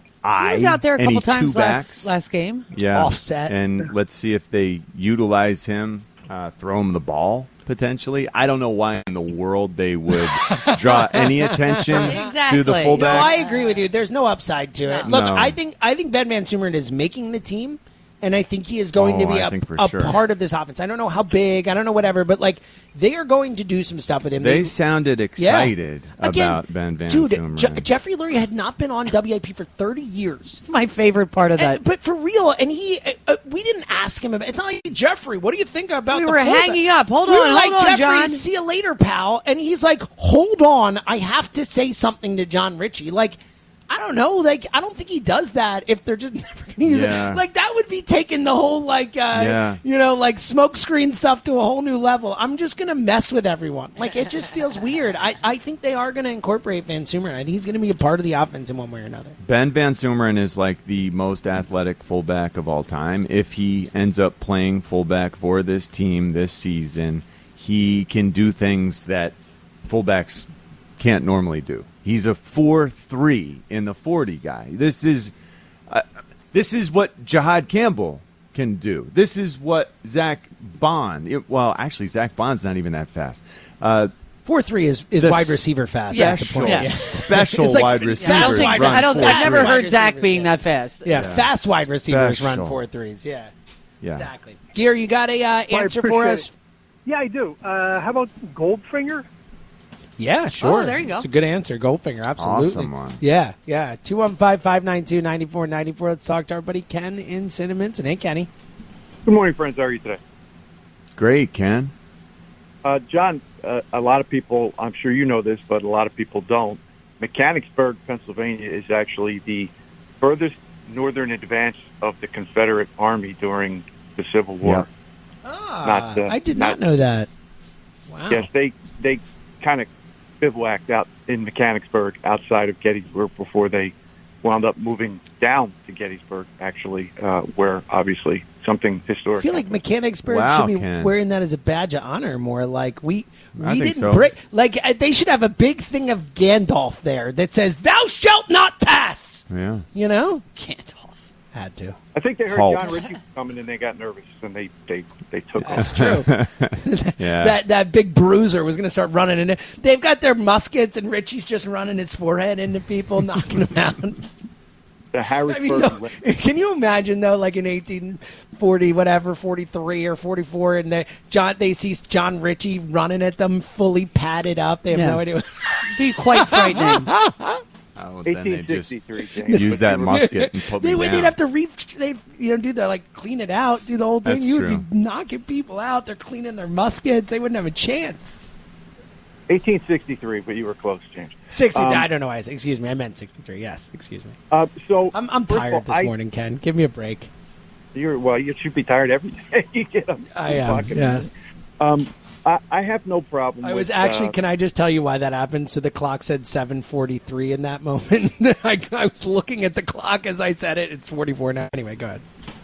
[SPEAKER 7] I
[SPEAKER 13] He was out there a
[SPEAKER 7] any
[SPEAKER 13] couple times
[SPEAKER 7] two
[SPEAKER 13] last,
[SPEAKER 7] backs.
[SPEAKER 13] last game.
[SPEAKER 7] Yeah,
[SPEAKER 12] Offset.
[SPEAKER 7] and let's see if they utilize him, uh, throw him the ball potentially. I don't know why in the world they would draw any attention
[SPEAKER 13] Exactly.
[SPEAKER 7] to the
[SPEAKER 12] No,
[SPEAKER 7] fullback.
[SPEAKER 12] I agree with you. There's no upside to it. Look,
[SPEAKER 7] No.
[SPEAKER 12] I think I think Ben Van Sumeren is making the team, and I think he is going
[SPEAKER 7] Oh,
[SPEAKER 12] to be
[SPEAKER 7] I
[SPEAKER 12] a,
[SPEAKER 7] think for
[SPEAKER 12] a
[SPEAKER 7] sure.
[SPEAKER 12] part of this offense. I don't know how big, I don't know whatever, but like they are going to do some stuff with him.
[SPEAKER 7] They sounded excited
[SPEAKER 12] Again,
[SPEAKER 7] about Ben Van
[SPEAKER 12] dude,
[SPEAKER 7] Sumeren.
[SPEAKER 12] Je- Jeffrey Lurie had not been on W I P for thirty years.
[SPEAKER 13] It's my favorite part of that.
[SPEAKER 12] And- but for real, and he, uh, uh, we didn't ask him about. It's not like Jeffrey. What do you think about?
[SPEAKER 13] We
[SPEAKER 12] the
[SPEAKER 13] were
[SPEAKER 12] fullback?"
[SPEAKER 13] hanging up. Hold
[SPEAKER 12] we
[SPEAKER 13] on,
[SPEAKER 12] were like,
[SPEAKER 13] hold on,
[SPEAKER 12] Jeffrey,
[SPEAKER 13] John.
[SPEAKER 12] see you later, pal. And he's like, hold on, I have to say something to John Ritchie. Like, I don't know. Like, I don't think he does that if they're just never going to use
[SPEAKER 7] Yeah.
[SPEAKER 12] it. Like, that would be taking the whole, like, uh,
[SPEAKER 7] Yeah.
[SPEAKER 12] you know, like smoke screen stuff to a whole new level. I'm just going to mess with everyone. Like, it just feels weird. I, I think they are going to incorporate Van Sumeren. I think he's going to be a part of the offense in one way or another.
[SPEAKER 7] Ben Van Sumeren is like the most athletic fullback of all time. If he ends up playing fullback for this team this season, he can do things that fullbacks can't normally do. He's a four three in the forty guy. This is uh, this is what Jihad Campbell can do. This is what Zach Bond. it- well, actually, Zach Bond's not even that fast. Uh,
[SPEAKER 12] Four three is, is
[SPEAKER 7] The
[SPEAKER 12] wide receiver fast.
[SPEAKER 7] special-
[SPEAKER 12] That's the point.
[SPEAKER 7] yeah. special
[SPEAKER 12] It's like
[SPEAKER 7] wide
[SPEAKER 12] f-
[SPEAKER 7] receivers
[SPEAKER 13] I don't
[SPEAKER 12] fast
[SPEAKER 13] think
[SPEAKER 12] wide
[SPEAKER 13] so. I don't.
[SPEAKER 12] receivers.
[SPEAKER 13] I've never
[SPEAKER 12] Fast
[SPEAKER 13] heard
[SPEAKER 12] wide
[SPEAKER 13] Zach
[SPEAKER 12] receivers,
[SPEAKER 13] being
[SPEAKER 12] yeah.
[SPEAKER 13] that fast.
[SPEAKER 12] Yeah,
[SPEAKER 7] Yeah.
[SPEAKER 12] fast wide receivers run
[SPEAKER 7] Special.
[SPEAKER 12] four threes. Yeah,
[SPEAKER 7] yeah.
[SPEAKER 12] exactly. Gear, you got a uh,
[SPEAKER 17] I
[SPEAKER 12] answer for
[SPEAKER 17] appreciate
[SPEAKER 12] us?
[SPEAKER 17] it. Yeah, I do. Uh, how about Goldfinger?
[SPEAKER 12] Yeah, sure.
[SPEAKER 13] Oh, there you go.
[SPEAKER 12] It's a good answer. Goldfinger, absolutely.
[SPEAKER 7] Awesome one.
[SPEAKER 12] Yeah, yeah. two one five, five nine two, nine four nine four. Let's talk to our buddy Ken in Cinnamons. And hey, Kenny.
[SPEAKER 18] Good morning, friends. How are you today?
[SPEAKER 7] Great, Ken.
[SPEAKER 18] Uh, John, uh, a lot of people, I'm sure you know this, but a lot of people don't. Mechanicsburg, Pennsylvania is actually the furthest northern advance of the Confederate Army during the Civil War.
[SPEAKER 12] Ah,
[SPEAKER 18] Not, uh,
[SPEAKER 12] I did not,
[SPEAKER 18] not-
[SPEAKER 12] know that. Wow.
[SPEAKER 18] Yes, they, they kind of bivouacked out in Mechanicsburg outside of Gettysburg before they wound up moving down to Gettysburg, actually, uh, where obviously something
[SPEAKER 12] I
[SPEAKER 18] historic.
[SPEAKER 12] feel like Mechanicsburg
[SPEAKER 7] Wow,
[SPEAKER 12] should be
[SPEAKER 7] Ken.
[SPEAKER 12] wearing that as a badge of honor more. Like, we,
[SPEAKER 7] I
[SPEAKER 12] we
[SPEAKER 7] think
[SPEAKER 12] didn't
[SPEAKER 7] so.
[SPEAKER 12] break. Like, uh, they should have a big thing of Gandalf there that says, "Thou shalt not pass."
[SPEAKER 7] Yeah.
[SPEAKER 12] You know?
[SPEAKER 13] Gandalf.
[SPEAKER 12] Had to.
[SPEAKER 18] I think they heard
[SPEAKER 7] Halt.
[SPEAKER 18] John Ritchie was coming and they got nervous and they, they, they took
[SPEAKER 12] That's
[SPEAKER 18] off.
[SPEAKER 12] true.
[SPEAKER 7] Yeah.
[SPEAKER 12] That that big bruiser was going to start running in it. They've got their muskets, and Richie's just running his forehead into people, knocking them out.
[SPEAKER 18] the Harrisburg.
[SPEAKER 12] I mean, no, can you imagine though, like in eighteen forty, whatever, forty-three or forty-four, and they John they see John Ritchie running at them, fully padded up. They have
[SPEAKER 13] Yeah.
[SPEAKER 12] no idea.
[SPEAKER 13] Be quite frightening.
[SPEAKER 7] Oh, then they just
[SPEAKER 18] eighteen sixty-three,
[SPEAKER 7] use that musket and put me
[SPEAKER 12] They would
[SPEAKER 7] down.
[SPEAKER 12] they'd have to re they you know do the like clean it out, do the whole thing.
[SPEAKER 7] That's
[SPEAKER 12] you would
[SPEAKER 7] true.
[SPEAKER 12] be knocking people out. They're cleaning their muskets. They wouldn't have a chance.
[SPEAKER 18] eighteen sixty-three, but you were close, James.
[SPEAKER 12] Sixty.
[SPEAKER 18] Um,
[SPEAKER 12] I don't know why I said. Excuse me. I meant sixty-three. Yes. Excuse me.
[SPEAKER 18] Uh, so
[SPEAKER 12] I'm I'm
[SPEAKER 18] first of
[SPEAKER 12] tired
[SPEAKER 18] all,
[SPEAKER 12] this
[SPEAKER 18] I-
[SPEAKER 12] morning, Ken. Give me a break.
[SPEAKER 18] You're well. You should be tired every day. You get up.
[SPEAKER 12] I am. Yes.
[SPEAKER 18] Um, I, I have no problem.
[SPEAKER 12] I was
[SPEAKER 18] with,
[SPEAKER 12] actually.
[SPEAKER 18] Uh,
[SPEAKER 12] Can I just tell you why that happened? So the clock said seven forty-three in that moment. I, I was looking at the clock as I said it. It's forty-four now. Anyway, go ahead.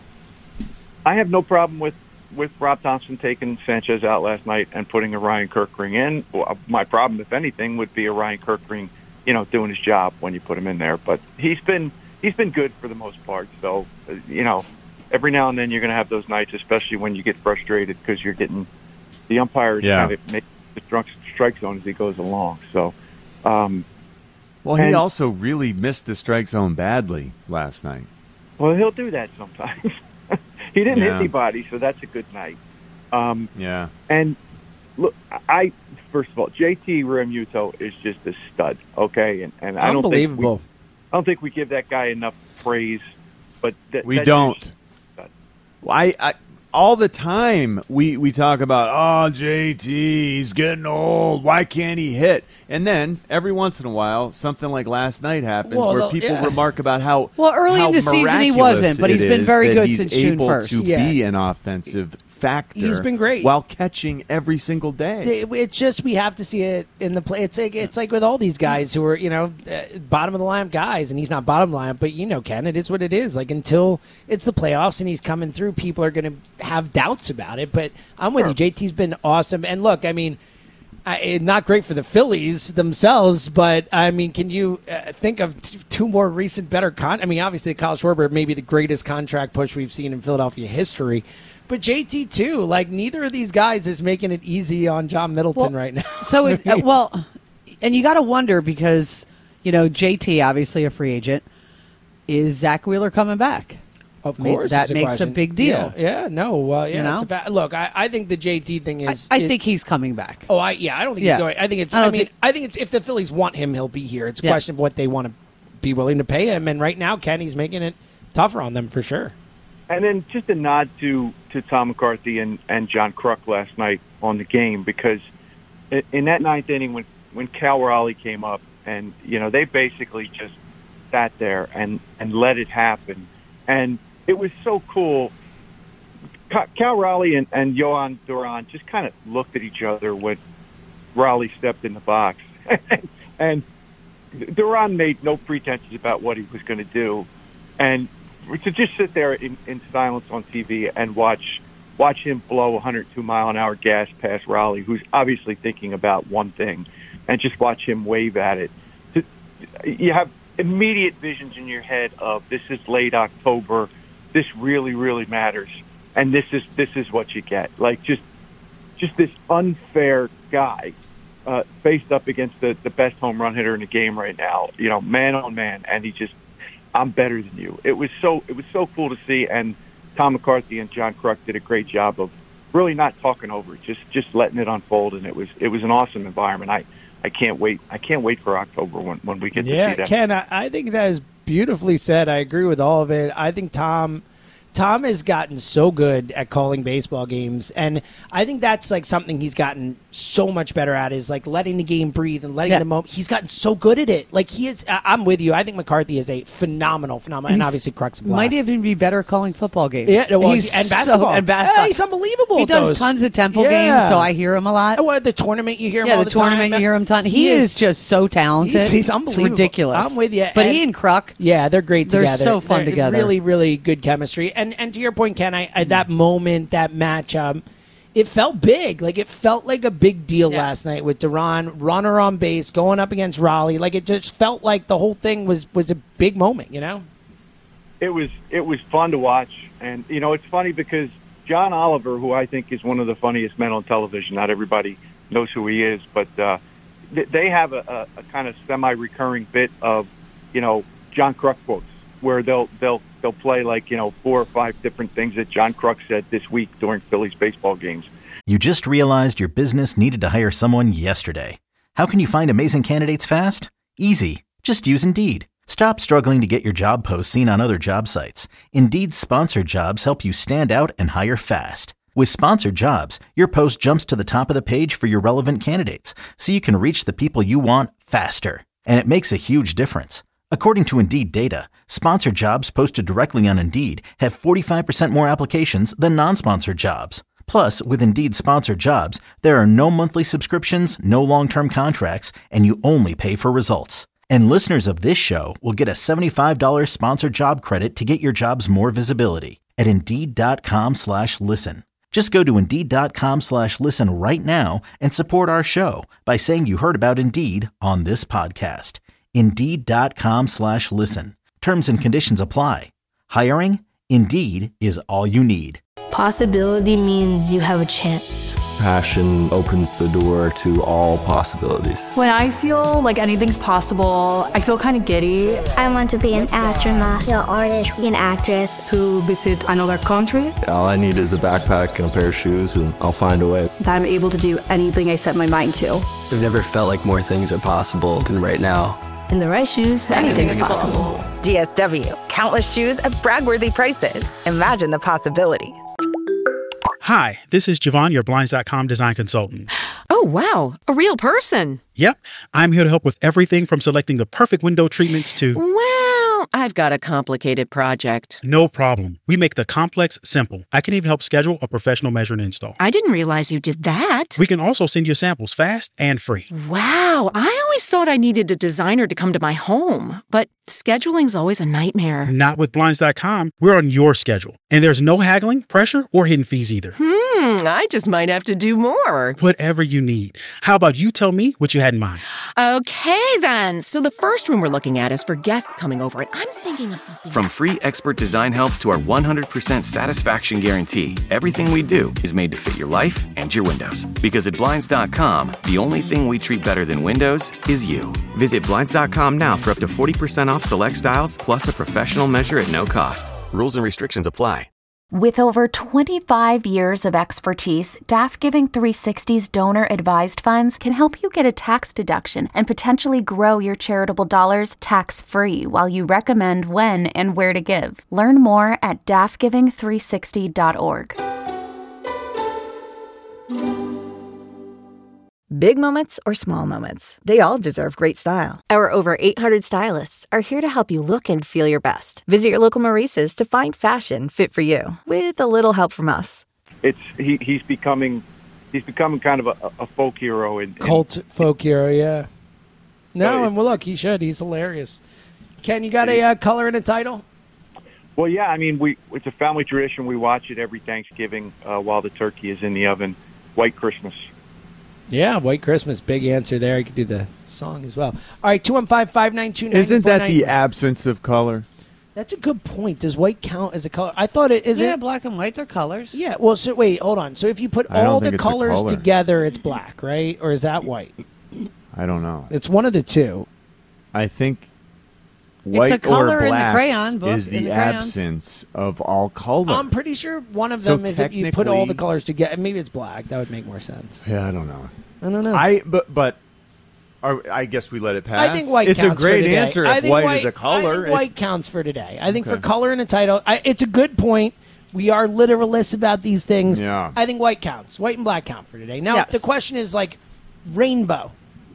[SPEAKER 18] I have no problem with, with Rob Thompson taking Sanchez out last night and putting a Ryan Kirkring in. Well, my problem, if anything, would be a Ryan Kirkring, you know, doing his job when you put him in there. But he's been he's been good for the most part. So, uh, you know, every now and then you're going to have those nights, especially when you get frustrated because you're getting the umpires
[SPEAKER 7] Yeah.
[SPEAKER 18] kind of make the drunk strike zone as he goes along. So, um,
[SPEAKER 7] Well, he
[SPEAKER 18] and-
[SPEAKER 7] also really missed the strike zone badly last night.
[SPEAKER 18] well, he'll do that sometimes. He didn't
[SPEAKER 7] Yeah.
[SPEAKER 18] hit anybody, so that's a good night. Um,
[SPEAKER 7] Yeah.
[SPEAKER 18] And look, I first of all, J T Realmuto is just a stud. Okay, and, and I don't think we,
[SPEAKER 12] Unbelievable.
[SPEAKER 18] I don't think we give that guy enough praise. But th-
[SPEAKER 7] We
[SPEAKER 18] that
[SPEAKER 7] don't.
[SPEAKER 18] dude's a stud.
[SPEAKER 7] I, I all the time we, we talk about, oh, J T, he's getting old. Why can't he hit? And then every once in a while, something like last night happened
[SPEAKER 12] Well,
[SPEAKER 7] where
[SPEAKER 12] the-
[SPEAKER 7] people
[SPEAKER 12] yeah.
[SPEAKER 7] remark about how
[SPEAKER 13] Well, early
[SPEAKER 7] how
[SPEAKER 13] in the season he
[SPEAKER 7] miraculous
[SPEAKER 13] wasn't, but
[SPEAKER 7] it
[SPEAKER 13] he's been
[SPEAKER 7] is
[SPEAKER 13] very
[SPEAKER 7] that
[SPEAKER 13] good
[SPEAKER 7] he's
[SPEAKER 13] since June
[SPEAKER 7] able
[SPEAKER 13] first.
[SPEAKER 7] to
[SPEAKER 12] Yeah.
[SPEAKER 7] be an offensive factor.
[SPEAKER 12] He's been great.
[SPEAKER 7] while catching every single day.
[SPEAKER 12] It- It's just we have to see it in the play. It's like it's like with all these guys who are you know uh, bottom of the line guys, and he's not bottom of the line, but you know, Ken, it is what it is. Like until it's the playoffs and he's coming through, people are going to have doubts about it. But I'm with you. J T's been awesome, and look, I mean. I, not great for the Phillies themselves, but I mean, can you uh, think of t- two more recent better con? I mean, obviously, Kyle Schwarber may be the greatest contract push we've seen in Philadelphia history, but J T too. Like neither of these guys is making it easy on John Middleton
[SPEAKER 13] Well,
[SPEAKER 12] right now.
[SPEAKER 13] So, it, uh, well, and you got to wonder because, you know, J T, obviously a free agent, is Zach Wheeler coming back?
[SPEAKER 12] Of
[SPEAKER 13] I mean,
[SPEAKER 12] course,
[SPEAKER 13] that
[SPEAKER 12] it's a
[SPEAKER 13] makes
[SPEAKER 12] question.
[SPEAKER 13] a big deal.
[SPEAKER 12] Yeah, yeah no, well, yeah.
[SPEAKER 13] You know?
[SPEAKER 12] It's a fa- look, I, I think the J T thing is.
[SPEAKER 13] I, I
[SPEAKER 12] is-
[SPEAKER 13] think he's coming back.
[SPEAKER 12] Oh, I yeah, I don't think
[SPEAKER 13] Yeah.
[SPEAKER 12] he's going. I think it's.
[SPEAKER 13] I
[SPEAKER 12] I,
[SPEAKER 13] don't
[SPEAKER 12] mean,
[SPEAKER 13] think-
[SPEAKER 12] I think it's if the Phillies want him, he'll be here. It's a
[SPEAKER 13] Yeah.
[SPEAKER 12] question of what they want to be willing to pay him. And right now, Kenny's making it tougher on them for sure.
[SPEAKER 18] And then just a nod to, to Tom McCarthy and, and John Kruk last night on the game because in, in that ninth inning when, when Cal Raleigh came up and, you know, they basically just sat there and, and let it happen. And it was so cool. Ca- Cal Raleigh and, and Johan Duran just kind of looked at each other when Raleigh stepped in the box. and Duran made no pretenses about what he was going to do. And to just sit there in, in silence on T V and watch watch him blow one hundred two mile an hour gas past Raleigh, who's obviously thinking about one thing, and just watch him wave at it. To, you have immediate visions in your head of this is late October, this really really matters, and this is this is what you get. Like just just this unfair guy uh, faced up against the, the best home run hitter in the game right now, you know, man on man, and he just. I'm better than you. It was so it was so cool to see, and Tom McCarthy and John Kruk did a great job of really not talking over it, just just letting it unfold, and it was it was an awesome environment. I, I can't wait. I can't wait for October when, when we get to
[SPEAKER 12] Yeah,
[SPEAKER 18] see that.
[SPEAKER 12] Ken, I, I think that is beautifully said. I agree with all of it. I think Tom Tom has gotten so good at calling baseball games, and I think that's like something he's gotten so much better at is like letting the game breathe and letting
[SPEAKER 13] Yeah.
[SPEAKER 12] the moment. He's gotten so good at it. Like he is. I, I'm with you. I think McCarthy is a phenomenal, phenomenal, and
[SPEAKER 13] He's-
[SPEAKER 12] obviously Kruk's a blast.
[SPEAKER 13] Might even be better calling football games.
[SPEAKER 12] Yeah, well,
[SPEAKER 13] he's
[SPEAKER 12] and
[SPEAKER 13] so-
[SPEAKER 12] basketball.
[SPEAKER 13] and basketball.
[SPEAKER 12] Yeah, he's unbelievable.
[SPEAKER 13] He
[SPEAKER 12] at
[SPEAKER 13] does
[SPEAKER 12] those.
[SPEAKER 13] tons of Temple
[SPEAKER 12] Yeah.
[SPEAKER 13] games, so I hear him a lot.
[SPEAKER 12] Oh, well, the tournament you hear him
[SPEAKER 13] Yeah,
[SPEAKER 12] all
[SPEAKER 13] the,
[SPEAKER 12] the
[SPEAKER 13] tournament
[SPEAKER 12] time.
[SPEAKER 13] you hear him ton. He,
[SPEAKER 12] He
[SPEAKER 13] is,
[SPEAKER 12] is-
[SPEAKER 13] just so talented.
[SPEAKER 12] He's, he's
[SPEAKER 13] It's
[SPEAKER 12] unbelievable.
[SPEAKER 13] ridiculous.
[SPEAKER 12] I'm with you.
[SPEAKER 13] But
[SPEAKER 12] And-
[SPEAKER 13] he and Kruk,
[SPEAKER 12] yeah, they're great
[SPEAKER 13] They're
[SPEAKER 12] together.
[SPEAKER 13] so fun
[SPEAKER 12] They're
[SPEAKER 13] together.
[SPEAKER 12] Really, really good chemistry. And and to your point, Ken, I, I that moment, that match, um, it felt big. Like it felt like a big deal
[SPEAKER 13] Yeah.
[SPEAKER 12] last night with Duran, runner on base, going up against Raleigh. Like it just felt like the whole thing was was a big moment. You know.
[SPEAKER 18] It was it was fun to watch, and you know it's funny because John Oliver, who I think is one of the funniest men on television, not everybody knows who he is, but uh, th- they have a, a, a kind of semi-recurring bit of, you know, John Kruk quotes where they'll they'll they'll play like you know four or five different things that John Kruk said this week during Phillies baseball games.
[SPEAKER 1] You just realized your business needed to hire someone yesterday. How can you find amazing candidates fast? Easy. Just use Indeed. Stop struggling to get your job posts seen on other job sites. Indeed's sponsored jobs help you stand out and hire fast. With sponsored jobs, your post jumps to the top of the page for your relevant candidates, so you can reach the people you want faster. And it makes a huge difference. According to Indeed data, sponsored jobs posted directly on Indeed have forty-five percent more applications than non-sponsored jobs. Plus, with Indeed sponsored jobs, there are no monthly subscriptions, no long-term contracts, and you only pay for results. And listeners of this show will get a seventy-five dollars sponsored job credit to get your jobs more visibility at Indeed.com slash listen. Just go to Indeed.com slash listen right now and support our show by saying you heard about Indeed on this podcast. Indeed.com slash listen. Terms and conditions apply. Hiring? Indeed is all you need.
[SPEAKER 3] Possibility means you have a chance.
[SPEAKER 4] Passion opens the door to all possibilities.
[SPEAKER 5] When I feel like anything's possible, I feel kind of giddy.
[SPEAKER 6] I want to be an astronaut, an artist, an actress.
[SPEAKER 5] To visit another country.
[SPEAKER 4] All I need is a backpack and a pair of shoes, and I'll find a way.
[SPEAKER 5] That I'm able to do anything I set my mind to.
[SPEAKER 4] I've never felt like more things are possible than right now.
[SPEAKER 3] In the right shoes, anything's possible.
[SPEAKER 8] D S W. Countless shoes at brag-worthy prices. Imagine the possibilities.
[SPEAKER 9] Hi, this is Javon, your Blinds dot com design consultant.
[SPEAKER 10] Oh, wow. A real person.
[SPEAKER 9] Yep. I'm here to help with everything from selecting the perfect window treatments to...
[SPEAKER 10] Well, I've got a complicated project.
[SPEAKER 9] No problem. We make the complex simple. I can even help schedule a professional measure and install.
[SPEAKER 10] I didn't realize you did that.
[SPEAKER 9] We can also send you samples fast and free.
[SPEAKER 10] Wow. I always thought I needed a designer to come to my home, but scheduling's always a nightmare.
[SPEAKER 9] Not with Blinds dot com. We're on your schedule. And there's no haggling, pressure, or hidden fees either.
[SPEAKER 10] Hmm, I just might have to do more.
[SPEAKER 9] Whatever you need. How about you tell me what you had in mind?
[SPEAKER 10] Okay, then. So the first room we're looking at is for guests coming over, and I'm thinking of something.
[SPEAKER 11] From free expert design help to our one hundred percent satisfaction guarantee, everything we do is made to fit your life and your windows. Because at Blinds dot com, the only thing we treat better than windows is you. Visit Blinds dot com now for up to forty percent off select styles, plus a professional measure at no cost. Rules and restrictions apply.
[SPEAKER 19] With over twenty-five years of expertise, Daft Giving three sixty's donor-advised funds can help you get a tax deduction and potentially grow your charitable dollars tax-free while you recommend when and where to give. Learn more at daft giving three sixty dot org.
[SPEAKER 20] Big moments or small moments, they all deserve great style. Our over eight hundred stylists are here to help you look and feel your best. Visit your local Maurice's to find fashion fit for you, with a little help from us.
[SPEAKER 18] It's he, he's becoming he's becoming kind of a, a folk hero in, in
[SPEAKER 12] cult folk hero. Yeah. No,
[SPEAKER 18] But
[SPEAKER 12] and well, look, he should. He's hilarious. Ken, you got a uh, color and a title?
[SPEAKER 18] Well, yeah, I mean, we it's a family tradition. We watch it every Thanksgiving uh, while the turkey is in the oven. White Christmas.
[SPEAKER 12] Yeah, White Christmas. Big answer there. You could do the song as well. All right, two one five, five nine two, nine four nine four.
[SPEAKER 7] Isn't that the absence of color?
[SPEAKER 12] That's a good point. Does white count as a color? I thought it is.
[SPEAKER 13] Yeah,
[SPEAKER 12] it?
[SPEAKER 13] black and white are colors.
[SPEAKER 12] Yeah. Well, so wait, hold on. So if you put
[SPEAKER 7] I don't
[SPEAKER 12] all
[SPEAKER 7] think
[SPEAKER 12] the
[SPEAKER 7] it's a
[SPEAKER 12] colors
[SPEAKER 7] color.
[SPEAKER 12] together, it's black, right? Or is that white?
[SPEAKER 7] I don't know.
[SPEAKER 12] It's one of the two.
[SPEAKER 7] I think white
[SPEAKER 13] a color
[SPEAKER 7] or
[SPEAKER 13] in the
[SPEAKER 7] black
[SPEAKER 13] crayon book,
[SPEAKER 7] is
[SPEAKER 13] in
[SPEAKER 7] the,
[SPEAKER 13] the crayons.
[SPEAKER 7] absence of all color.
[SPEAKER 12] I'm pretty sure one of
[SPEAKER 7] So
[SPEAKER 12] them is if you put all the
[SPEAKER 7] technically-
[SPEAKER 12] colors together. Maybe it's black. That would make more sense.
[SPEAKER 7] yeah, I don't know.
[SPEAKER 12] I don't know.
[SPEAKER 7] I but but are, I guess we let it pass.
[SPEAKER 12] I think white
[SPEAKER 7] It's a
[SPEAKER 12] counts for
[SPEAKER 7] great
[SPEAKER 12] today.
[SPEAKER 7] answer
[SPEAKER 12] I
[SPEAKER 7] if
[SPEAKER 12] think
[SPEAKER 7] white, is a color.
[SPEAKER 12] I think
[SPEAKER 7] It-
[SPEAKER 12] white counts for today. I think for
[SPEAKER 7] Okay.
[SPEAKER 12] color and a title, I, it's a good point. We are literalists about these things.
[SPEAKER 7] Yeah.
[SPEAKER 12] I think white counts. White and black count for today. Now,
[SPEAKER 13] Yes.
[SPEAKER 12] the question is like rainbow.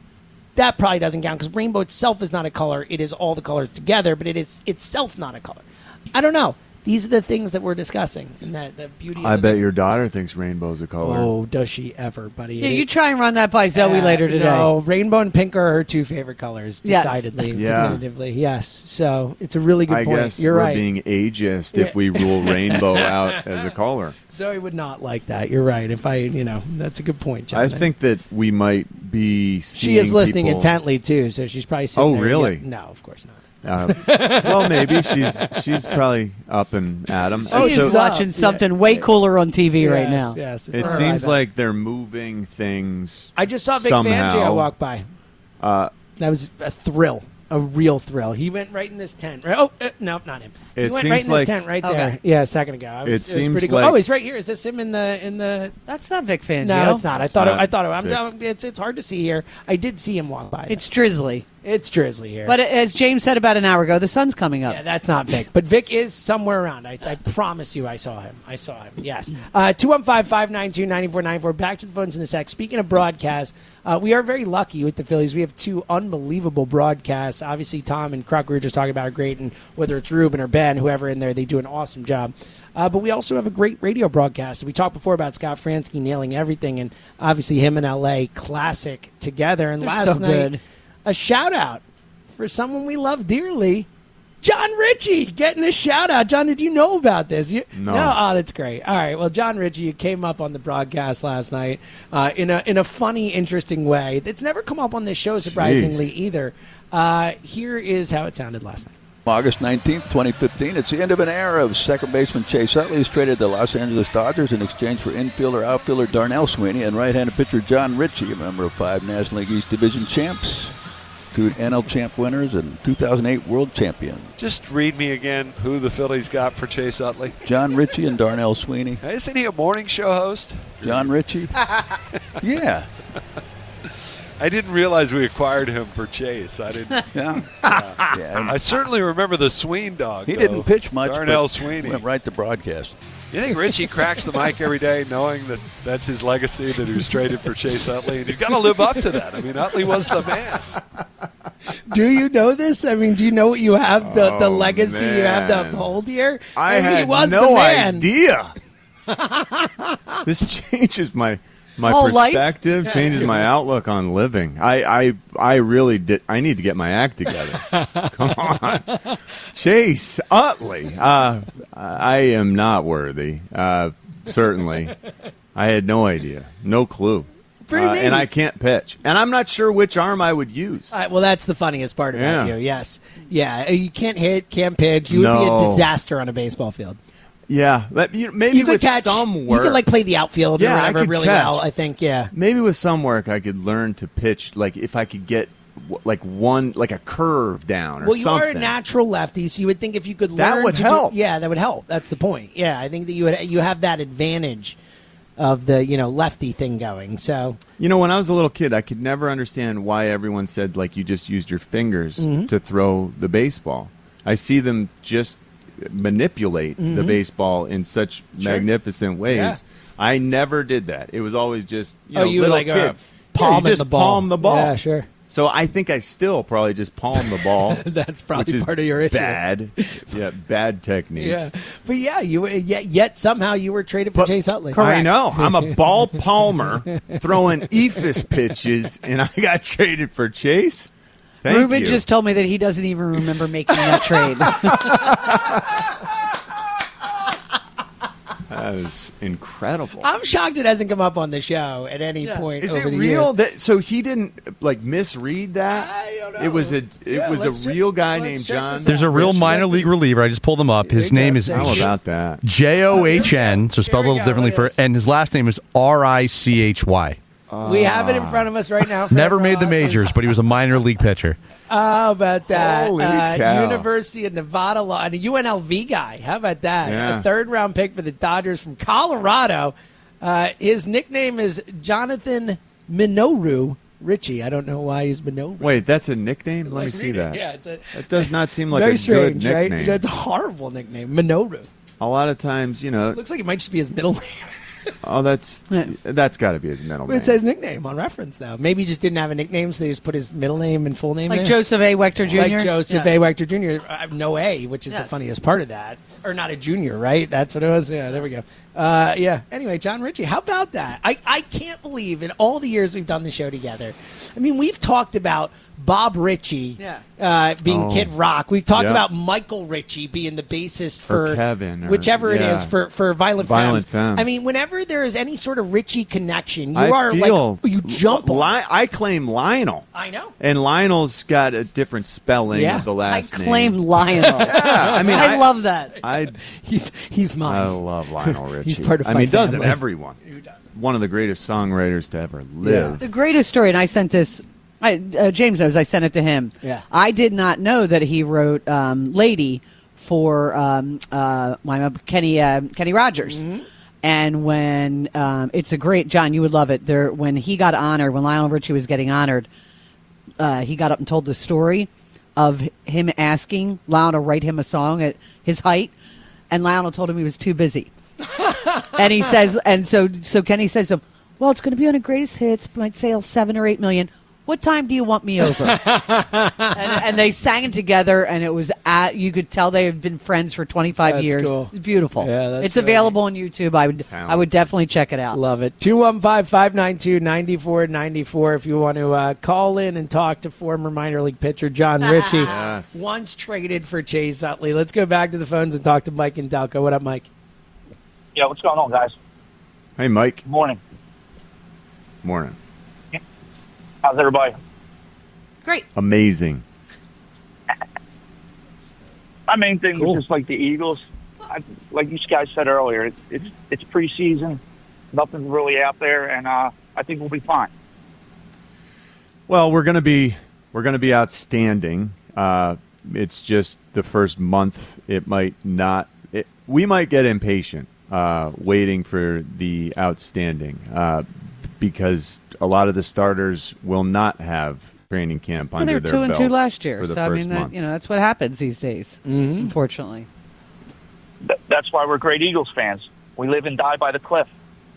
[SPEAKER 12] That probably doesn't count because rainbow itself is not a color. It is all the colors together, but it is itself not a color. I don't know. These are the things that we're discussing, and that the beauty.
[SPEAKER 7] I
[SPEAKER 12] of
[SPEAKER 7] bet
[SPEAKER 12] the,
[SPEAKER 7] your daughter thinks rainbow's a color.
[SPEAKER 12] Oh, does she ever, buddy?
[SPEAKER 13] Yeah,
[SPEAKER 12] It-
[SPEAKER 13] you try and run that by Zoe
[SPEAKER 12] uh,
[SPEAKER 13] later today.
[SPEAKER 12] No, rainbow and pink are her two favorite colors,
[SPEAKER 13] Yes.
[SPEAKER 12] decidedly,
[SPEAKER 7] Yeah.
[SPEAKER 12] definitively. Yes. So it's a really good
[SPEAKER 7] I
[SPEAKER 12] point.
[SPEAKER 7] guess
[SPEAKER 12] You're
[SPEAKER 7] we're
[SPEAKER 12] right.
[SPEAKER 7] being ageist
[SPEAKER 12] Yeah.
[SPEAKER 7] if we rule rainbow out as a color.
[SPEAKER 12] Zoe would not like that. You're right. If I, you know, that's a good point, John.
[SPEAKER 7] I think that we might be seeing
[SPEAKER 12] she is listening
[SPEAKER 7] people-
[SPEAKER 12] intently too, so she's probably sitting
[SPEAKER 7] Oh,
[SPEAKER 12] there.
[SPEAKER 7] really?
[SPEAKER 12] Yeah. No, of course not.
[SPEAKER 7] Uh, well, maybe she's she's probably up and at 'em.
[SPEAKER 13] Oh,
[SPEAKER 7] And
[SPEAKER 13] she's
[SPEAKER 7] so-
[SPEAKER 13] watching something way cooler on T V right
[SPEAKER 12] Yes,
[SPEAKER 13] now.
[SPEAKER 12] Yes, it's
[SPEAKER 7] It
[SPEAKER 12] not
[SPEAKER 7] seems
[SPEAKER 12] right.
[SPEAKER 7] like they're moving things.
[SPEAKER 12] I just saw Vic
[SPEAKER 7] somehow.
[SPEAKER 12] Fangio walk by.
[SPEAKER 7] Uh,
[SPEAKER 12] That was a thrill. a real thrill. He went right in this tent. Right? Oh, uh, no, not him. He
[SPEAKER 7] It
[SPEAKER 12] went
[SPEAKER 7] seems
[SPEAKER 12] right in
[SPEAKER 7] like-
[SPEAKER 12] this tent right
[SPEAKER 13] Okay.
[SPEAKER 12] there. Yeah, a second ago. I was,
[SPEAKER 7] It
[SPEAKER 12] it was
[SPEAKER 7] seems
[SPEAKER 12] pretty cool.
[SPEAKER 7] like-
[SPEAKER 12] Oh, he's right here. Is this him in the in the?
[SPEAKER 13] That's not Vic Fangio.
[SPEAKER 12] No, it's not. I
[SPEAKER 7] It's
[SPEAKER 12] thought.
[SPEAKER 7] not
[SPEAKER 12] It, I thought. It, I'm,
[SPEAKER 7] Vic.
[SPEAKER 12] I'm- It's it's hard to see here. I did see him walk by.
[SPEAKER 13] It's Drizzly.
[SPEAKER 12] It's Drizzly here.
[SPEAKER 13] But as James said about an hour ago, the sun's coming up.
[SPEAKER 12] Yeah, that's not Vic. But Vic is somewhere around. I, I promise you I saw him. I saw him. Yes. Uh, two one five, five nine two, nine four nine four. Back to the phones in a sec. Speaking of broadcasts, uh, we are very lucky with the Phillies. We have two unbelievable broadcasts. Obviously, Tom and Kruk, we were just talking about, are great. And whether it's Ruben or Ben, whoever in there, they do an awesome job. Uh, but we also have a great radio broadcast. We talked before about Scott Fransky nailing everything. And obviously, him and L A, classic together. And
[SPEAKER 13] They're
[SPEAKER 12] last
[SPEAKER 13] so
[SPEAKER 12] night,
[SPEAKER 13] good.
[SPEAKER 12] a shout-out for someone we love dearly, John Ritchie, getting a shout out. John, did you know about this? You,
[SPEAKER 7] No.
[SPEAKER 12] Oh, that's great. All right. Well, John Ritchie, you came up on the broadcast last night uh, in a in a funny, interesting way. It's never come up on this show, surprisingly,
[SPEAKER 21] Jeez.
[SPEAKER 12] either. Uh, here is how it sounded last night.
[SPEAKER 21] August nineteenth, twenty fifteen. It's the end of an era of second baseman Chase Utley has traded the Los Angeles Dodgers in exchange for infielder outfielder Darnell Sweeney and right-handed pitcher John Ritchie, a member of five National League East Division champs, two N L champ winners, and two thousand eight world champion.
[SPEAKER 22] Just read me again who the Phillies got for Chase Utley.
[SPEAKER 21] John Ritchie and Darnell Sweeney.
[SPEAKER 22] Isn't he a morning show host?
[SPEAKER 21] John Ritchie? Yeah.
[SPEAKER 22] I didn't realize we acquired him for Chase. I didn't.
[SPEAKER 21] Yeah.
[SPEAKER 22] Uh,
[SPEAKER 21] Yeah.
[SPEAKER 22] I certainly remember the Sween dog.
[SPEAKER 21] He
[SPEAKER 22] though.
[SPEAKER 21] didn't pitch much,
[SPEAKER 22] Darnell
[SPEAKER 21] but
[SPEAKER 22] Sweeney
[SPEAKER 21] went right to broadcast.
[SPEAKER 22] You think Richie cracks the mic every day knowing that that's his legacy, that he was traded for Chase Utley? And he's got to live up to that. I mean, Utley was the man.
[SPEAKER 12] Do you know this? I mean, do you know what you have, the, the
[SPEAKER 7] Oh,
[SPEAKER 12] legacy you have to
[SPEAKER 7] man.
[SPEAKER 12] uphold here?
[SPEAKER 7] I
[SPEAKER 12] mean, he
[SPEAKER 7] had
[SPEAKER 12] was
[SPEAKER 7] no
[SPEAKER 12] the man.
[SPEAKER 7] idea. This changes my my
[SPEAKER 12] Whole life?
[SPEAKER 7] perspective,
[SPEAKER 12] Yeah,
[SPEAKER 7] changes
[SPEAKER 12] dude.
[SPEAKER 7] my outlook on living. I, I I really did. I need to get my act together. Come on, Chase Utley. Uh, I am not worthy. Uh, certainly, I had no idea, no clue.
[SPEAKER 12] Pretty
[SPEAKER 7] Uh,
[SPEAKER 12] neat.
[SPEAKER 7] and I can't pitch, and I'm not sure which arm I would use.
[SPEAKER 12] Uh, well, that's the funniest part about
[SPEAKER 7] Yeah.
[SPEAKER 12] you. Yes, yeah, you can't hit, can't pitch. You would be
[SPEAKER 7] No.
[SPEAKER 12] a disaster on a baseball field.
[SPEAKER 7] Yeah, but you, maybe
[SPEAKER 12] you could
[SPEAKER 7] with
[SPEAKER 12] catch,
[SPEAKER 7] some work,
[SPEAKER 12] you could like play the outfield
[SPEAKER 7] Yeah,
[SPEAKER 12] or
[SPEAKER 7] I
[SPEAKER 12] whatever
[SPEAKER 7] could
[SPEAKER 12] really
[SPEAKER 7] catch.
[SPEAKER 12] well. I think, yeah.
[SPEAKER 7] Maybe with some work, I could learn to pitch. Like if I could get w- like one, like a curve down or
[SPEAKER 12] Well, you
[SPEAKER 7] something.
[SPEAKER 12] are a natural lefty, so you would think if you could
[SPEAKER 7] That
[SPEAKER 12] learn
[SPEAKER 7] would
[SPEAKER 12] to
[SPEAKER 7] help.
[SPEAKER 12] Do, yeah, that would help. That's the point. Yeah, I think that you would you have that advantage of the you know lefty thing going. So
[SPEAKER 7] You know, when I was a little kid, I could never understand why everyone said like you just used your fingers
[SPEAKER 12] Mhm.
[SPEAKER 7] to throw the baseball. I see them just manipulate the
[SPEAKER 12] Mhm.
[SPEAKER 7] baseball in such
[SPEAKER 12] Sure.
[SPEAKER 7] magnificent ways.
[SPEAKER 12] Yeah.
[SPEAKER 7] I never did that. It was always just you
[SPEAKER 12] Oh,
[SPEAKER 7] know,
[SPEAKER 12] you were
[SPEAKER 7] little
[SPEAKER 12] like, uh,
[SPEAKER 7] kid. Yeah,
[SPEAKER 12] palming
[SPEAKER 7] you just
[SPEAKER 12] the ball.
[SPEAKER 7] palm the ball.
[SPEAKER 12] Yeah, sure.
[SPEAKER 7] So I think I still probably just palm the ball.
[SPEAKER 12] That's probably
[SPEAKER 7] which is
[SPEAKER 12] part of your issue.
[SPEAKER 7] Bad, yeah, bad technique.
[SPEAKER 12] yeah, but yeah, you were- yet, yet somehow you were traded for Chase Utley.
[SPEAKER 7] I know. I'm a ball palmer throwing eephus pitches, and I got traded for Chase. Thank
[SPEAKER 13] Ruben
[SPEAKER 7] you.
[SPEAKER 13] just told me that he doesn't even remember making that trade.
[SPEAKER 7] That was incredible.
[SPEAKER 12] I'm shocked it hasn't come up on the show at any point.
[SPEAKER 7] Is
[SPEAKER 12] over
[SPEAKER 7] it
[SPEAKER 12] the
[SPEAKER 7] real
[SPEAKER 12] years.
[SPEAKER 7] that so he didn't like misread that? I don't know. It was a it
[SPEAKER 12] Yeah,
[SPEAKER 7] was
[SPEAKER 12] let's
[SPEAKER 7] a
[SPEAKER 12] check-
[SPEAKER 7] real guy
[SPEAKER 12] let's
[SPEAKER 7] named
[SPEAKER 12] check
[SPEAKER 7] John.
[SPEAKER 12] this
[SPEAKER 23] There's a real
[SPEAKER 7] Ritchie.
[SPEAKER 23] minor league reliever. I just pulled him up. His name is
[SPEAKER 7] How about that?
[SPEAKER 23] J O H N, so spelled a little
[SPEAKER 12] go,
[SPEAKER 23] differently
[SPEAKER 12] look at
[SPEAKER 23] for, and his last name is R I C H Y.
[SPEAKER 12] We have it in front of us right now. for
[SPEAKER 23] Never
[SPEAKER 12] everyone
[SPEAKER 23] made the
[SPEAKER 12] else's.
[SPEAKER 23] majors, but he was a minor league pitcher.
[SPEAKER 12] How about that?
[SPEAKER 7] Holy
[SPEAKER 12] uh,
[SPEAKER 7] cow.
[SPEAKER 12] University of Nevada Law, and a U N L V guy. How about that?
[SPEAKER 7] Yeah.
[SPEAKER 12] A third round pick for the Dodgers from Colorado. Uh, his nickname is Jonathan Minoru Ritchie. I don't know why he's Minoru.
[SPEAKER 7] Wait, that's a nickname? Let me
[SPEAKER 12] Like,
[SPEAKER 7] see
[SPEAKER 12] read it.
[SPEAKER 7] that.
[SPEAKER 12] Yeah, it's a
[SPEAKER 7] That does not seem like
[SPEAKER 12] very
[SPEAKER 7] a
[SPEAKER 12] strange,
[SPEAKER 7] good
[SPEAKER 12] right?
[SPEAKER 7] nickname.
[SPEAKER 12] That's a horrible nickname, Minoru.
[SPEAKER 7] A lot of times, you know.
[SPEAKER 12] Looks like it might just be his middle name.
[SPEAKER 7] Oh, that's that's got to be his middle
[SPEAKER 12] But
[SPEAKER 7] name.
[SPEAKER 12] it says nickname on reference, though. Maybe he just didn't have a nickname, so they just put his middle name and full name
[SPEAKER 13] Like
[SPEAKER 12] there.
[SPEAKER 13] Joseph A. Wechter Junior?
[SPEAKER 12] Like Joseph
[SPEAKER 13] Yeah.
[SPEAKER 12] A. Wechter Junior Uh, no A, which is the
[SPEAKER 13] Yes.
[SPEAKER 12] funniest part of that. Or not a junior, right? That's what it was. Yeah, there we go. Uh, yeah. Anyway, John Ritchie, how about that? I, I can't believe in all the years we've done the show together. I mean, we've talked about Bob Ritchie
[SPEAKER 13] Yeah.
[SPEAKER 12] uh, being
[SPEAKER 7] Oh.
[SPEAKER 12] Kid Rock. We've talked
[SPEAKER 7] Yep.
[SPEAKER 12] about Michael Ritchie being the bassist
[SPEAKER 7] Or
[SPEAKER 12] for
[SPEAKER 7] Kevin, or-
[SPEAKER 12] whichever it
[SPEAKER 7] yeah.
[SPEAKER 12] is for, for Violent,
[SPEAKER 7] Violent
[SPEAKER 12] Femmes.
[SPEAKER 7] Femmes.
[SPEAKER 12] I mean, whenever there is any sort of Ritchie connection, you
[SPEAKER 7] I
[SPEAKER 12] are
[SPEAKER 7] feel
[SPEAKER 12] like you jump. on.
[SPEAKER 7] Li- I claim Lionel.
[SPEAKER 12] I know.
[SPEAKER 7] And Lionel's got a different spelling
[SPEAKER 12] Yeah.
[SPEAKER 7] of the
[SPEAKER 13] I
[SPEAKER 7] last
[SPEAKER 13] claim
[SPEAKER 7] name.
[SPEAKER 13] Lionel.
[SPEAKER 7] Yeah, I mean,
[SPEAKER 13] I,
[SPEAKER 7] I-
[SPEAKER 13] love that.
[SPEAKER 7] I
[SPEAKER 12] He's he's mine.
[SPEAKER 7] I love Lionel Richie.
[SPEAKER 12] He's part of
[SPEAKER 7] I
[SPEAKER 12] my
[SPEAKER 7] mean, doesn't
[SPEAKER 12] family.
[SPEAKER 7] everyone? One of the greatest songwriters to ever live.
[SPEAKER 13] The greatest story, and I sent this I, uh, James knows. I sent it to him.
[SPEAKER 12] Yeah.
[SPEAKER 13] I did not know that he wrote um, "Lady" for um, uh, my Kenny uh, Kenny Rogers.
[SPEAKER 12] Mm-hmm.
[SPEAKER 13] And when um, it's a great, John, you would love it. There, when he got honored, when Lionel Richie was getting honored, uh, he got up and told the story of him asking Lionel to write him a song at his height, and Lionel told him he was too busy. And he says, and so so Kenny says, to him, well, it's going to be on a greatest hits, might sell seven or eight million. What time do you want me over? and, and they sang it together, and it was at, you could tell they had been friends for twenty-five
[SPEAKER 12] That's
[SPEAKER 13] years.
[SPEAKER 12] cool.
[SPEAKER 13] It's beautiful.
[SPEAKER 12] Yeah, that's
[SPEAKER 13] it's
[SPEAKER 12] great.
[SPEAKER 13] available on YouTube. I would I would definitely check it out.
[SPEAKER 12] Love it. two one five, five nine two, nine four nine four if you want to uh, call in and talk to former minor league pitcher John Ritchie.
[SPEAKER 7] Yes.
[SPEAKER 12] Once traded for Chase Utley. Let's go back to the phones and talk to Mike and Delco. What up, Mike?
[SPEAKER 2] Yeah, what's going on, guys?
[SPEAKER 7] Hey, Mike.
[SPEAKER 2] Good morning.
[SPEAKER 7] Morning.
[SPEAKER 2] How's everybody?
[SPEAKER 13] Great.
[SPEAKER 7] Amazing.
[SPEAKER 2] My main thing was just like the Eagles. I, like you guys said earlier, it, it's it's preseason. Nothing's really out there, and uh, I think we'll be fine.
[SPEAKER 7] Well, we're going to be we're going to be outstanding. Uh, it's just the first month. It might not. It, we might get impatient uh, waiting for the outstanding uh, because a lot of the starters will not have training camp
[SPEAKER 13] Well,
[SPEAKER 7] under
[SPEAKER 13] they were
[SPEAKER 7] their
[SPEAKER 13] two and two
[SPEAKER 7] belts
[SPEAKER 13] last year,
[SPEAKER 7] for the
[SPEAKER 13] so I
[SPEAKER 7] first
[SPEAKER 13] mean, that,
[SPEAKER 7] month.
[SPEAKER 13] you know, that's what happens these days.
[SPEAKER 12] Mm-hmm.
[SPEAKER 13] Unfortunately.
[SPEAKER 2] Th- that's why we're great Eagles fans. We live and die by the cliff.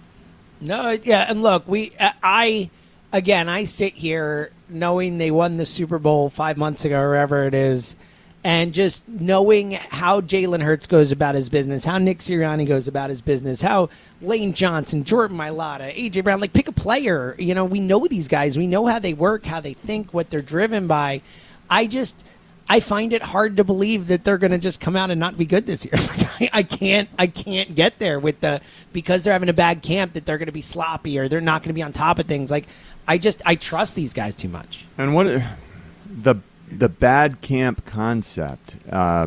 [SPEAKER 12] No, yeah, and look, we I again, I sit here knowing they won the Super Bowl five months ago, or wherever it is, and just knowing how Jalen Hurts goes about his business, how Nick Sirianni goes about his business, how Lane Johnson, Jordan Mailata, A J Brown, like pick a player. You know, we know these guys. We know how they work, how they think, what they're driven by. I just, I find it hard to believe that they're going to just come out and not be good this year. Like, I, I can't, I can't get there with the, because they're having a bad camp that they're going to be sloppy or they're not going to be on top of things. Like, I just, I trust these guys too much.
[SPEAKER 7] And what the the bad camp concept? Uh,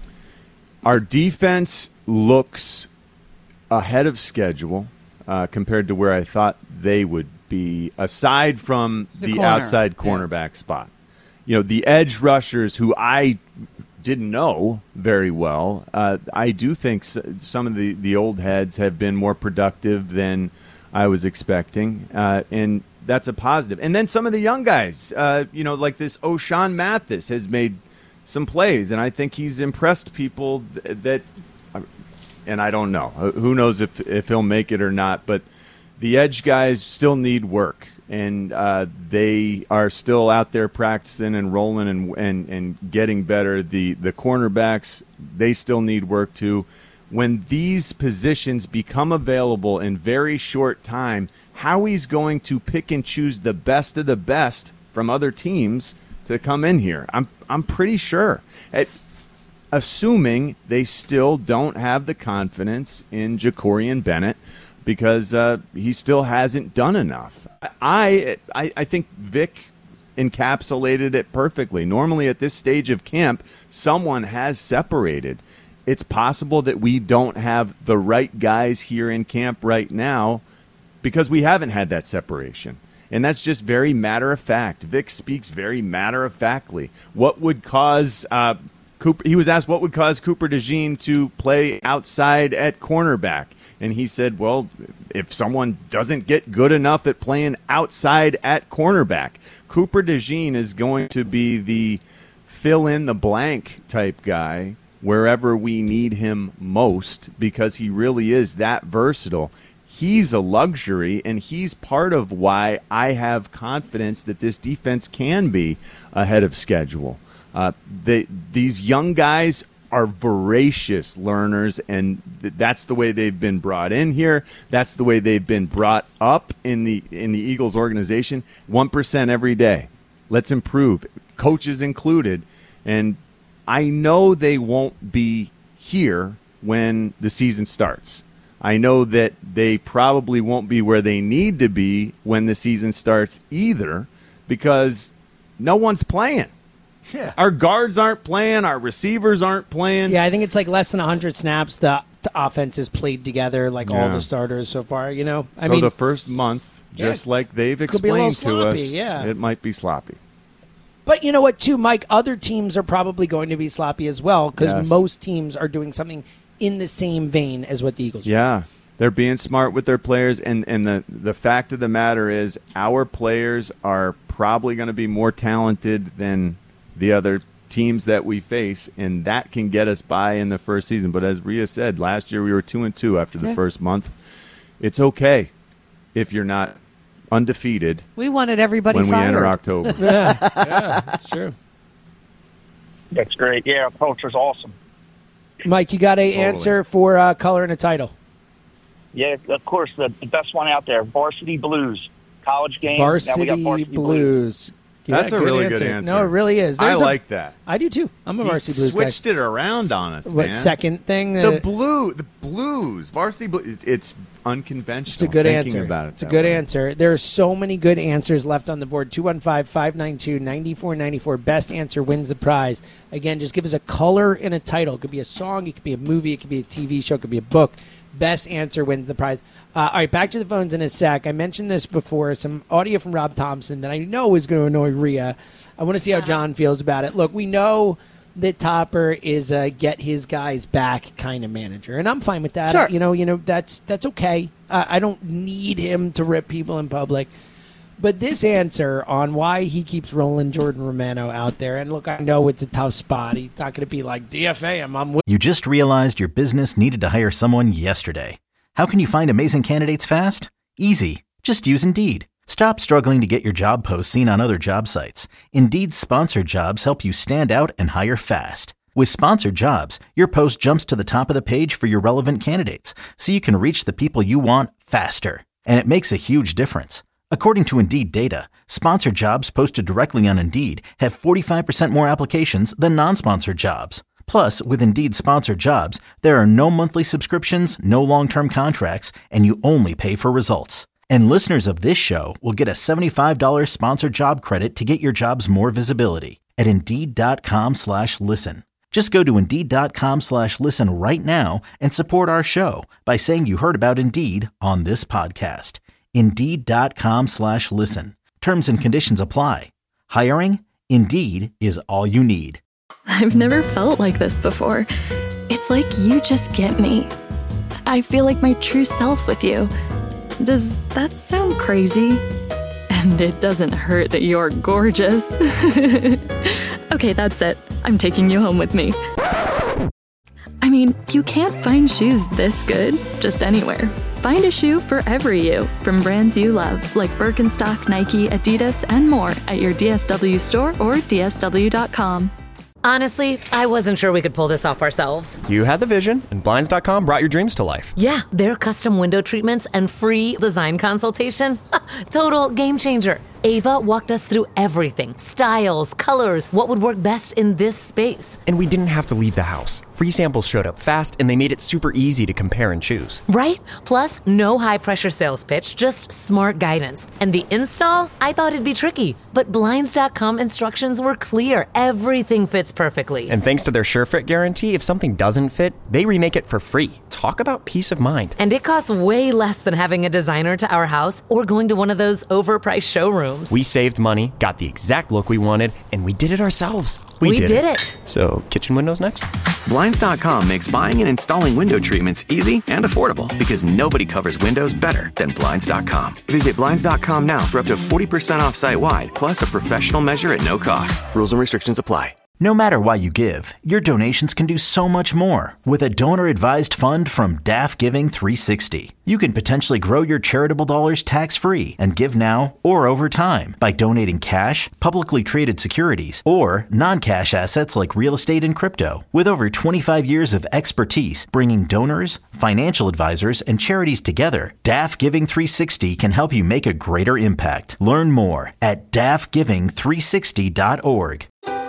[SPEAKER 7] our defense looks ahead of schedule uh, compared to where I thought they would be, aside from
[SPEAKER 13] The
[SPEAKER 7] the,
[SPEAKER 13] corner.
[SPEAKER 7] outside cornerback spot. You know, the edge rushers who I didn't know very well. Uh, I do think s- some of the, the old heads have been more productive than I was expecting, uh, and that's a positive. And then some of the young guys, uh, you know, like this O'Shawn Mathis has made some plays, and I think he's impressed people th- that, and I don't know. Who knows if, if he'll make it or not, but the edge guys still need work, and uh, they are still out there practicing and rolling and, and, and getting better. The, the cornerbacks, they still need work too. When these positions become available in very short time, Howie's going to pick and choose the best of the best from other teams to come in here. I'm I'm pretty sure. At, assuming they still don't have the confidence in Jacorian Bennett because uh, he still hasn't done enough. I, I I think Vic encapsulated it perfectly. Normally at this stage of camp, someone has separated. It's possible that we don't have the right guys here in camp right now because we haven't had that separation. And that's just very matter of fact. Vic speaks very matter of factly. What would cause uh, Cooper? He was asked what would cause Cooper DeJean to play outside at cornerback, and he said, "Well, if someone doesn't get good enough at playing outside at cornerback, Cooper DeJean is going to be the fill in the blank type guy wherever we need him most because he really is that versatile." He's a luxury, and he's part of why I have confidence that this defense can be ahead of schedule. Uh, they, these young guys are voracious learners, and th- that's the way they've been brought in here. That's the way they've been brought up in the in the Eagles organization. one percent every day. Let's improve, coaches included. And I know they won't be here when the season starts. I know that they probably won't be where they need to be when the season starts either because no one's playing.
[SPEAKER 12] Yeah.
[SPEAKER 7] Our guards aren't playing. Our receivers aren't playing.
[SPEAKER 12] Yeah, I think it's like less than one hundred snaps the, the offense has played together, like all
[SPEAKER 7] Yeah.
[SPEAKER 12] the starters so far, you know? I
[SPEAKER 7] so
[SPEAKER 12] mean,
[SPEAKER 7] the first month, just
[SPEAKER 12] Yeah.
[SPEAKER 7] like they've
[SPEAKER 12] Could be a little
[SPEAKER 7] explained to us.
[SPEAKER 12] sloppy, yeah.
[SPEAKER 7] It might be sloppy.
[SPEAKER 12] But you know what, too, Mike? Other teams are probably going to be sloppy as well because
[SPEAKER 7] Yes.
[SPEAKER 12] most teams are doing something in the same vein as what the Eagles are.
[SPEAKER 7] Yeah. They're being smart with their players, and, and the, the fact of the matter is our players are probably going to be more talented than the other teams that we face, and that can get us by in the first season. But as Rhea said, last year we were two and two after the
[SPEAKER 13] Yeah.
[SPEAKER 7] first month. It's okay if you're not undefeated
[SPEAKER 13] We wanted everybody
[SPEAKER 7] when
[SPEAKER 13] fired.
[SPEAKER 7] we enter October.
[SPEAKER 12] yeah, yeah, that's true.
[SPEAKER 2] That's great. Yeah, our culture's awesome.
[SPEAKER 12] Mike, you got a
[SPEAKER 2] Totally.
[SPEAKER 12] answer for uh, color and a title?
[SPEAKER 2] Yeah, of course, the, the best one out there, Varsity Blues. College game.
[SPEAKER 12] Varsity,
[SPEAKER 2] now we got Varsity
[SPEAKER 12] Blues. Yeah,
[SPEAKER 7] That's a really good answer.
[SPEAKER 12] No, it really is.
[SPEAKER 7] I
[SPEAKER 12] There's a-
[SPEAKER 7] like that.
[SPEAKER 12] I do too. I'm a
[SPEAKER 7] He
[SPEAKER 12] Varsity Blues guy.
[SPEAKER 7] switched it around on us,
[SPEAKER 12] What,
[SPEAKER 7] man.
[SPEAKER 12] second thing?
[SPEAKER 7] The
[SPEAKER 12] Uh,
[SPEAKER 7] blue, the blues, varsity blue. It's unconventional.
[SPEAKER 12] It's a good
[SPEAKER 7] thinking
[SPEAKER 12] answer.
[SPEAKER 7] About it
[SPEAKER 12] it's a
[SPEAKER 7] that
[SPEAKER 12] good
[SPEAKER 7] way.
[SPEAKER 12] answer. There are so many good answers left on the board. two one five, five nine two, nine four nine four. Best answer wins the prize. Again, just give us a color and a title. It could be a song. It could be a movie. It could be a T V show. It could be a book. Best answer wins the prize. Uh, all right, back to the phones in a sec. I mentioned this before. Some audio from Rob Thompson that I know is going to annoy Rhea. I want to see how John feels about it. Look, we know that Topper is a get his guys back kind of manager, and I'm fine with that.
[SPEAKER 13] Sure.
[SPEAKER 12] You know, you know that's that's okay. Uh, I don't need him to rip people in public. But this answer on why he keeps rolling Jordan Romano out there, and look, I know it's a tough spot. He's not going to be like D F A him. I'm with
[SPEAKER 1] You just realized your business needed to hire someone yesterday. How can you find amazing candidates fast? Easy. Just use Indeed. Stop struggling to get your job posts seen on other job sites. Indeed's sponsored jobs help you stand out and hire fast. With sponsored jobs, your post jumps to the top of the page for your relevant candidates, so you can reach the people you want faster. And it makes a huge difference. According to Indeed data, sponsored jobs posted directly on Indeed have forty-five percent more applications than non-sponsored jobs. Plus, with Indeed sponsored jobs, there are no monthly subscriptions, no long-term contracts, and you only pay for results. And listeners of this show will get a seventy-five dollars sponsored job credit to get your jobs more visibility at Indeed.com slash listen. Just go to Indeed.com slash listen right now and support our show by saying you heard about Indeed on this podcast. Indeed.com slash listen. Terms and conditions apply. Hiring? Indeed is all you need.
[SPEAKER 14] I've never felt like this before. It's like you just get me. I feel like my true self with you. Does that sound crazy? And it doesn't hurt that you're gorgeous. Okay, that's it. I'm taking you home with me. I mean, you can't find shoes this good just anywhere. Find a shoe for every you from brands you love, like Birkenstock, Nike, Adidas, and more at your D S W store or D S W dot com.
[SPEAKER 15] Honestly, I wasn't sure we could pull this off ourselves.
[SPEAKER 16] You had the vision, and Blinds dot com brought your dreams to life.
[SPEAKER 15] Yeah, their custom window treatments and free design consultation. Total game changer. Ava walked us through everything. Styles, colors, what would work best in this space.
[SPEAKER 16] And we didn't have to leave the house. Free samples showed up fast, and they made it super easy to compare and choose.
[SPEAKER 15] Right? Plus, no high-pressure sales pitch, just smart guidance. And the install? I thought it'd be tricky, but Blinds dot com instructions were clear. Everything fits perfectly.
[SPEAKER 16] And thanks to their SureFit guarantee, if something doesn't fit, they remake it for free. Talk about peace of mind.
[SPEAKER 15] And it costs way less than having a designer to our house or going to one of those overpriced showrooms.
[SPEAKER 16] We saved money, got the exact look we wanted, and we did it ourselves.
[SPEAKER 15] We did it.
[SPEAKER 16] So, kitchen windows next?
[SPEAKER 11] Blinds dot com makes buying and installing window treatments easy and affordable because nobody covers windows better than Blinds dot com. Visit Blinds dot com now for up to forty percent off site-wide, plus a professional measure at no cost. Rules and restrictions apply.
[SPEAKER 1] No matter why you give, your donations can do so much more with a donor-advised fund from D A F Giving three sixty. You can potentially grow your charitable dollars tax-free and give now or over time by donating cash, publicly traded securities, or non-cash assets like real estate and crypto. With over twenty-five years of expertise bringing donors, financial advisors, and charities together, D A F Giving three sixty can help you make a greater impact. Learn more at D A F giving three sixty dot org.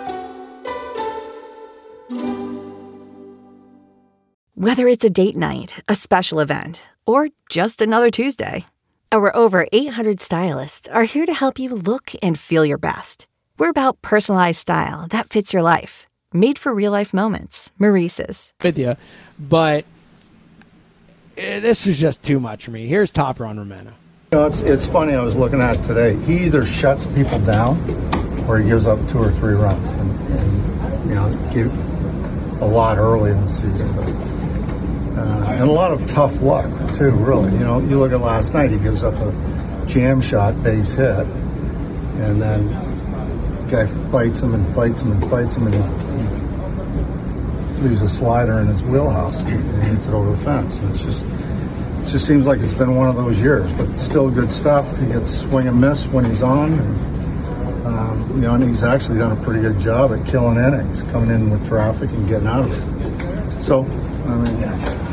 [SPEAKER 20] Whether it's a date night, a special event, or just another Tuesday, our over eight hundred stylists are here to help you look and feel your best. We're about personalized style that fits your life. Made for real-life moments. Maurice's.
[SPEAKER 12] with you, but eh, this was just too much for me. Here's Topper on Romano.
[SPEAKER 5] You know, it's it's funny. I was looking at it today. He either shuts people down, or he gives up two or three runs, and, and you know, give a lot early in the season, but, uh, and a lot of tough luck too. Really, you know, you look at last night. He gives up a jam shot, base hit, and then the guy fights him and fights him and fights him, and he, he leaves a slider in his wheelhouse and, and hits it over the fence. And it's just. It just seems like it's been one of those years, but it's still good stuff. He gets swing and miss when he's on. And, um, you know, and he's actually done a pretty good job at killing innings, coming in with traffic and getting out of it. So, I mean,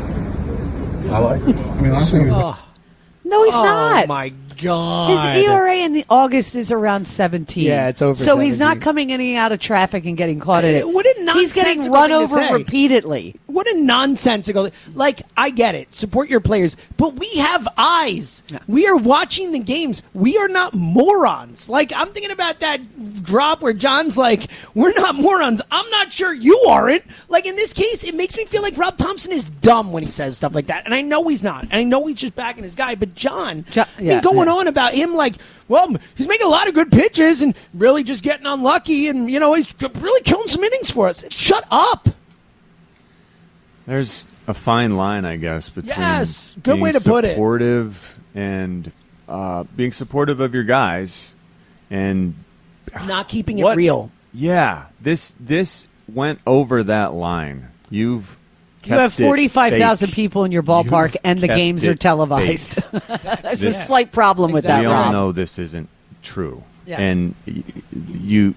[SPEAKER 5] I like it. I mean, I think he's
[SPEAKER 13] oh. No, he's
[SPEAKER 12] oh,
[SPEAKER 13] not.
[SPEAKER 12] Oh, my God.
[SPEAKER 13] His E R A in the August is around seventeen.
[SPEAKER 12] Yeah, it's over
[SPEAKER 13] So
[SPEAKER 12] seventeen.
[SPEAKER 13] He's not coming in and out of traffic and getting caught in it.
[SPEAKER 12] What a
[SPEAKER 13] He's getting
[SPEAKER 12] nonsensical
[SPEAKER 13] run
[SPEAKER 12] thing to
[SPEAKER 13] over
[SPEAKER 12] say.
[SPEAKER 13] repeatedly.
[SPEAKER 12] What a nonsensical. Like, I get it. Support your players. But we have eyes. Yeah. We are watching the games. We are not morons. Like, I'm thinking about that drop where John's like, we're not morons. I'm not sure you aren't. Like, in this case, it makes me feel like Rob Thompson is dumb when he says stuff like that. And I know he's not. And I know he's just backing his guy. But John,
[SPEAKER 13] John
[SPEAKER 12] I
[SPEAKER 13] yeah,
[SPEAKER 12] mean, going
[SPEAKER 13] yeah.
[SPEAKER 12] on about him like, well, he's making a lot of good pitches and really just getting unlucky. And, you know, he's really killing some innings for us. Shut up.
[SPEAKER 7] There's a fine line, I guess, between
[SPEAKER 12] yes, good
[SPEAKER 7] being
[SPEAKER 12] way to put it.
[SPEAKER 7] supportive and uh, being supportive of your guys and
[SPEAKER 12] not keeping
[SPEAKER 7] what,
[SPEAKER 12] it real.
[SPEAKER 7] Yeah, this this went over that line. You've kept
[SPEAKER 13] you have forty-five thousand
[SPEAKER 7] it
[SPEAKER 13] people in your ballpark,
[SPEAKER 7] You've
[SPEAKER 13] and the games are televised. There's
[SPEAKER 7] this,
[SPEAKER 13] a slight problem with
[SPEAKER 7] exactly.
[SPEAKER 13] that.
[SPEAKER 7] We all
[SPEAKER 13] Rob.
[SPEAKER 7] know this isn't true,
[SPEAKER 13] yeah.
[SPEAKER 7] and you,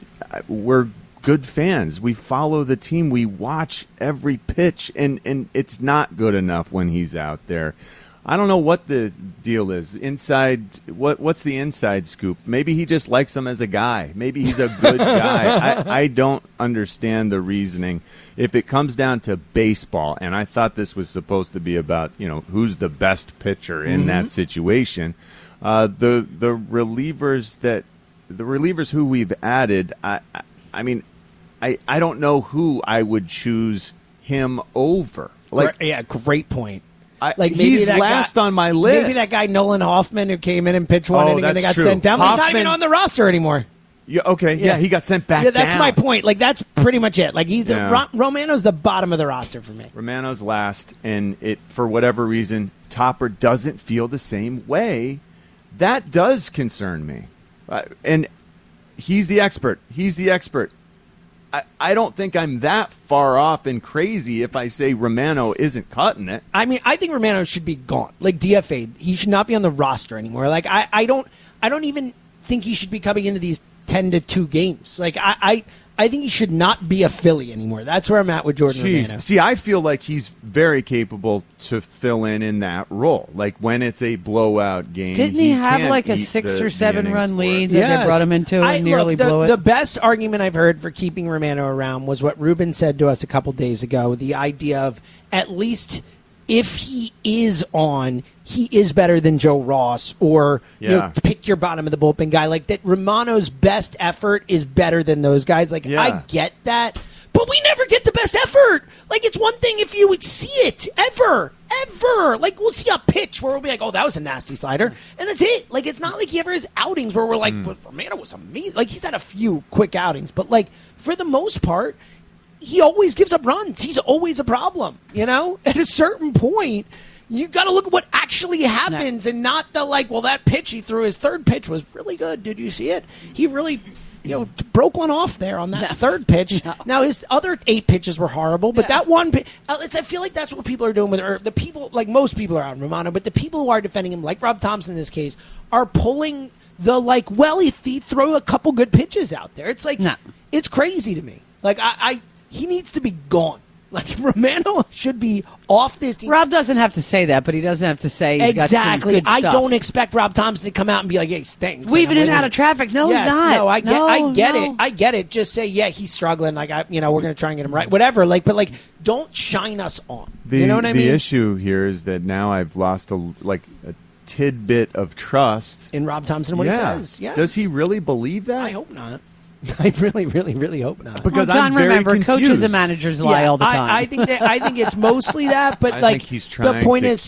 [SPEAKER 7] we're good fans. We follow the team. We watch every pitch, and, and it's not good enough when he's out there. I don't know what the deal is. Inside, what what's the inside scoop? Maybe he just likes him as a guy. Maybe he's a good guy. I, I don't understand the reasoning. If it comes down to baseball, and I thought this was supposed to be about, you know, who's the best pitcher in
[SPEAKER 12] Mm-hmm.
[SPEAKER 7] that situation, uh, the the relievers that the relievers who we've added, I I, I mean. I, I don't know who I would choose him over. Like,
[SPEAKER 12] yeah, great point.
[SPEAKER 7] I,
[SPEAKER 12] like maybe
[SPEAKER 7] he's
[SPEAKER 12] that
[SPEAKER 7] last
[SPEAKER 12] guy,
[SPEAKER 7] on my list.
[SPEAKER 12] Maybe that guy Nolan Hoffman who came in and pitched one
[SPEAKER 7] Oh,
[SPEAKER 12] inning and they got
[SPEAKER 7] that's true.
[SPEAKER 12] sent down. But he's not
[SPEAKER 7] Hoffman-
[SPEAKER 12] even on the roster anymore.
[SPEAKER 7] Yeah, okay, yeah,
[SPEAKER 12] Yeah.
[SPEAKER 7] he got sent back
[SPEAKER 12] Yeah, that's
[SPEAKER 7] down.
[SPEAKER 12] my point. Like that's pretty much it. Like he's the
[SPEAKER 7] Yeah.
[SPEAKER 12] Ro- Romano's the bottom of the roster for me.
[SPEAKER 7] Romano's last, and it for whatever reason, Topper doesn't feel the same way. That does concern me. Uh, and he's the expert. He's the expert. I, I don't think I'm that far off and crazy if I say Romano isn't cutting it.
[SPEAKER 12] I mean, I think Romano should be gone, like D F A'd. He should not be on the roster anymore. Like I, I don't, I don't even think he should be coming into these ten to two games. Like I, I, I think he should not be a Philly anymore. That's where I'm at with Jordan
[SPEAKER 7] Jeez.
[SPEAKER 12] Romano.
[SPEAKER 7] See, I feel like he's very capable to fill in in that role. Like when it's a blowout game,
[SPEAKER 13] Didn't he, have
[SPEAKER 7] can't
[SPEAKER 13] like a
[SPEAKER 7] eat
[SPEAKER 13] six
[SPEAKER 7] the-
[SPEAKER 13] or
[SPEAKER 7] the
[SPEAKER 13] seven
[SPEAKER 7] innings
[SPEAKER 13] run
[SPEAKER 7] for
[SPEAKER 13] lead
[SPEAKER 7] it.
[SPEAKER 13] that
[SPEAKER 12] Yes.
[SPEAKER 13] they brought him into and
[SPEAKER 12] I,
[SPEAKER 13] nearly
[SPEAKER 12] look, the,
[SPEAKER 13] blew it?
[SPEAKER 12] The best argument I've heard for keeping Romano around was what Ruben said to us a couple days ago. The idea of at least if he is on, he is better than Joe Ross or you know,
[SPEAKER 7] Yeah.
[SPEAKER 12] pick your bottom of the bullpen guy. Like that Romano's best effort is better than those guys. Like
[SPEAKER 7] Yeah.
[SPEAKER 12] I get that. But we never get the best effort. Like, it's one thing if you would see it, ever, ever. Like, we'll see a pitch where we'll be like, oh, that was a nasty slider. And that's it. Like, it's not like he ever has outings where we're like,
[SPEAKER 7] Mm.
[SPEAKER 12] well, Romano was amazing. Like, he's had a few quick outings. But, like, for the most part, he always gives up runs. He's always a problem, you know? At a certain point, you got to look at what actually happens and not the, like, well, that pitch he threw, his third pitch was really good. Did you see it? He really... You know, broke one off there on that third pitch. No. Now his other eight pitches were horrible, but yeah. that one, pitch, I feel like that's what people are doing with, or the people, like most people are on Romano, but the people who are defending him, like Rob Thompson in this case, are pulling the like, well, he, he threw a couple good pitches out there. It's like, no. It's crazy to me. Like I, I, he needs to be gone. Like Romano should be off this team.
[SPEAKER 13] Rob doesn't have to say that, but he doesn't have to say he's
[SPEAKER 12] exactly.
[SPEAKER 13] got some good
[SPEAKER 12] I
[SPEAKER 13] stuff.
[SPEAKER 12] don't expect Rob Thompson to come out and be like, "Hey, stinks."
[SPEAKER 13] Weaving
[SPEAKER 12] like,
[SPEAKER 13] in and out of traffic. No,
[SPEAKER 12] yes,
[SPEAKER 13] he's not.
[SPEAKER 12] No, I get,
[SPEAKER 13] no,
[SPEAKER 12] I get
[SPEAKER 13] no.
[SPEAKER 12] it. I get it. Just say, yeah, he's struggling. Like, I, you know, we're gonna try and get him right. Whatever. Like, but like, don't shine us on.
[SPEAKER 7] The,
[SPEAKER 12] you know what I
[SPEAKER 7] the
[SPEAKER 12] mean?
[SPEAKER 7] The issue here is that now I've lost a like a tidbit of trust
[SPEAKER 12] in Rob Thompson. What
[SPEAKER 7] yeah.
[SPEAKER 12] he says. Yes.
[SPEAKER 7] Does he really believe that?
[SPEAKER 12] I hope not. I really, really, really hope not.
[SPEAKER 7] Because
[SPEAKER 13] well, John,
[SPEAKER 7] I'm very
[SPEAKER 13] remember,
[SPEAKER 7] confused.
[SPEAKER 13] coaches and managers lie
[SPEAKER 12] yeah,
[SPEAKER 13] all the time.
[SPEAKER 12] I, I think that I think it's mostly that, but
[SPEAKER 7] I
[SPEAKER 12] like
[SPEAKER 7] think he's trying
[SPEAKER 12] the point
[SPEAKER 7] to
[SPEAKER 12] is,
[SPEAKER 7] keep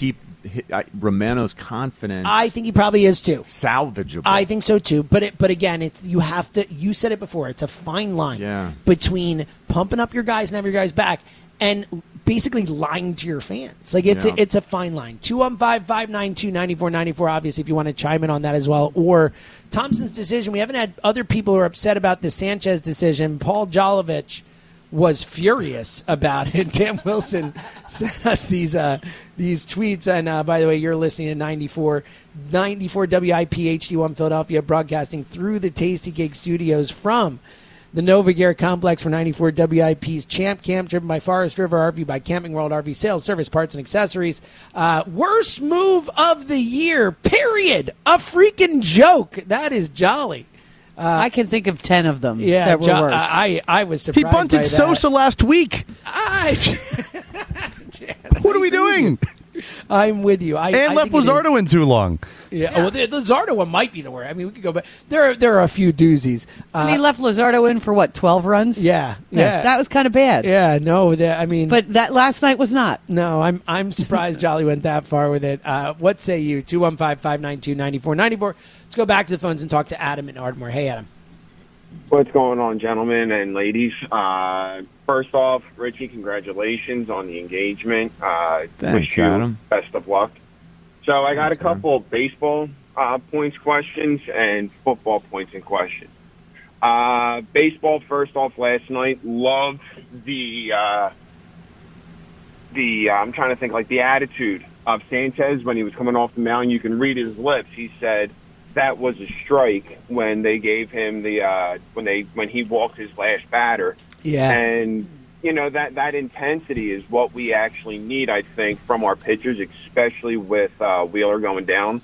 [SPEAKER 7] I, Romano's confidence.
[SPEAKER 12] I think he probably is too.
[SPEAKER 7] Salvageable.
[SPEAKER 12] I think so too. But it, but again, it's you have to. You said it before. It's a fine line
[SPEAKER 7] Yeah.
[SPEAKER 12] between pumping up your guys and have your guys back, and basically lying to your fans. Like it's
[SPEAKER 7] Yeah.
[SPEAKER 12] a, it's a fine line. two one five, five nine two, nine four nine four. Obviously, if you want to chime in on that as well, or Thompson's decision. We haven't had other people who are upset about the Sanchez decision. Paul Jolovich was furious about it. Dan Wilson sent us these uh, these tweets. And uh, by the way, you're listening to ninety-four, ninety-four W I P H D one Philadelphia, broadcasting through the Tasty Cake Studios from the Nova Gear Complex for ninety-four W I P's Champ Camp, driven by Forest River R V, by Camping World R V Sales, Service, Parts, and Accessories. Uh, worst move of the year, period. A freaking joke. That is jolly. Uh,
[SPEAKER 13] I can think of ten of them
[SPEAKER 12] Yeah,
[SPEAKER 13] that were
[SPEAKER 12] Jo-
[SPEAKER 13] worse.
[SPEAKER 12] I, I was
[SPEAKER 23] He
[SPEAKER 12] surprised
[SPEAKER 23] bunted
[SPEAKER 12] by that.
[SPEAKER 23] Sosa last week.
[SPEAKER 12] I,
[SPEAKER 23] What are we doing?
[SPEAKER 12] I'm with you. I,
[SPEAKER 23] And
[SPEAKER 12] I
[SPEAKER 23] left
[SPEAKER 12] think it is-
[SPEAKER 23] Luzardo in too long.
[SPEAKER 12] Yeah, well, the, the Zardo one might be the word. I mean, we could go back. There, are, there are a few doozies. Uh,
[SPEAKER 13] and he left Luzardo in for what, twelve runs?
[SPEAKER 12] Yeah, yeah.
[SPEAKER 13] that was kind of bad.
[SPEAKER 12] Yeah, no, that, I mean,
[SPEAKER 13] but that last night was not.
[SPEAKER 12] No, I'm I'm surprised Jolly went that far with it. Uh, what say you? two one five, five nine two, nine four nine four. Let's go back to the phones and talk to Adam in Ardmore. Hey, Adam.
[SPEAKER 4] What's going on, gentlemen and ladies? Uh, first off, Richie, congratulations on the engagement. Uh,
[SPEAKER 7] Thanks,
[SPEAKER 4] wish you
[SPEAKER 7] Adam.
[SPEAKER 4] best of luck. So I got
[SPEAKER 7] Thanks,
[SPEAKER 4] a couple of baseball uh, points questions and football points and questions. Uh, baseball, first off, last night, loved the, uh, the uh, I'm trying to think, like the attitude of Sanchez when he was coming off the mound. You can read his lips. He said that was a strike when they gave him the uh, when they when he walked his last batter.
[SPEAKER 12] Yeah.
[SPEAKER 4] And you know that that intensity is what we actually need, I think, from our pitchers, especially with uh, Wheeler going down.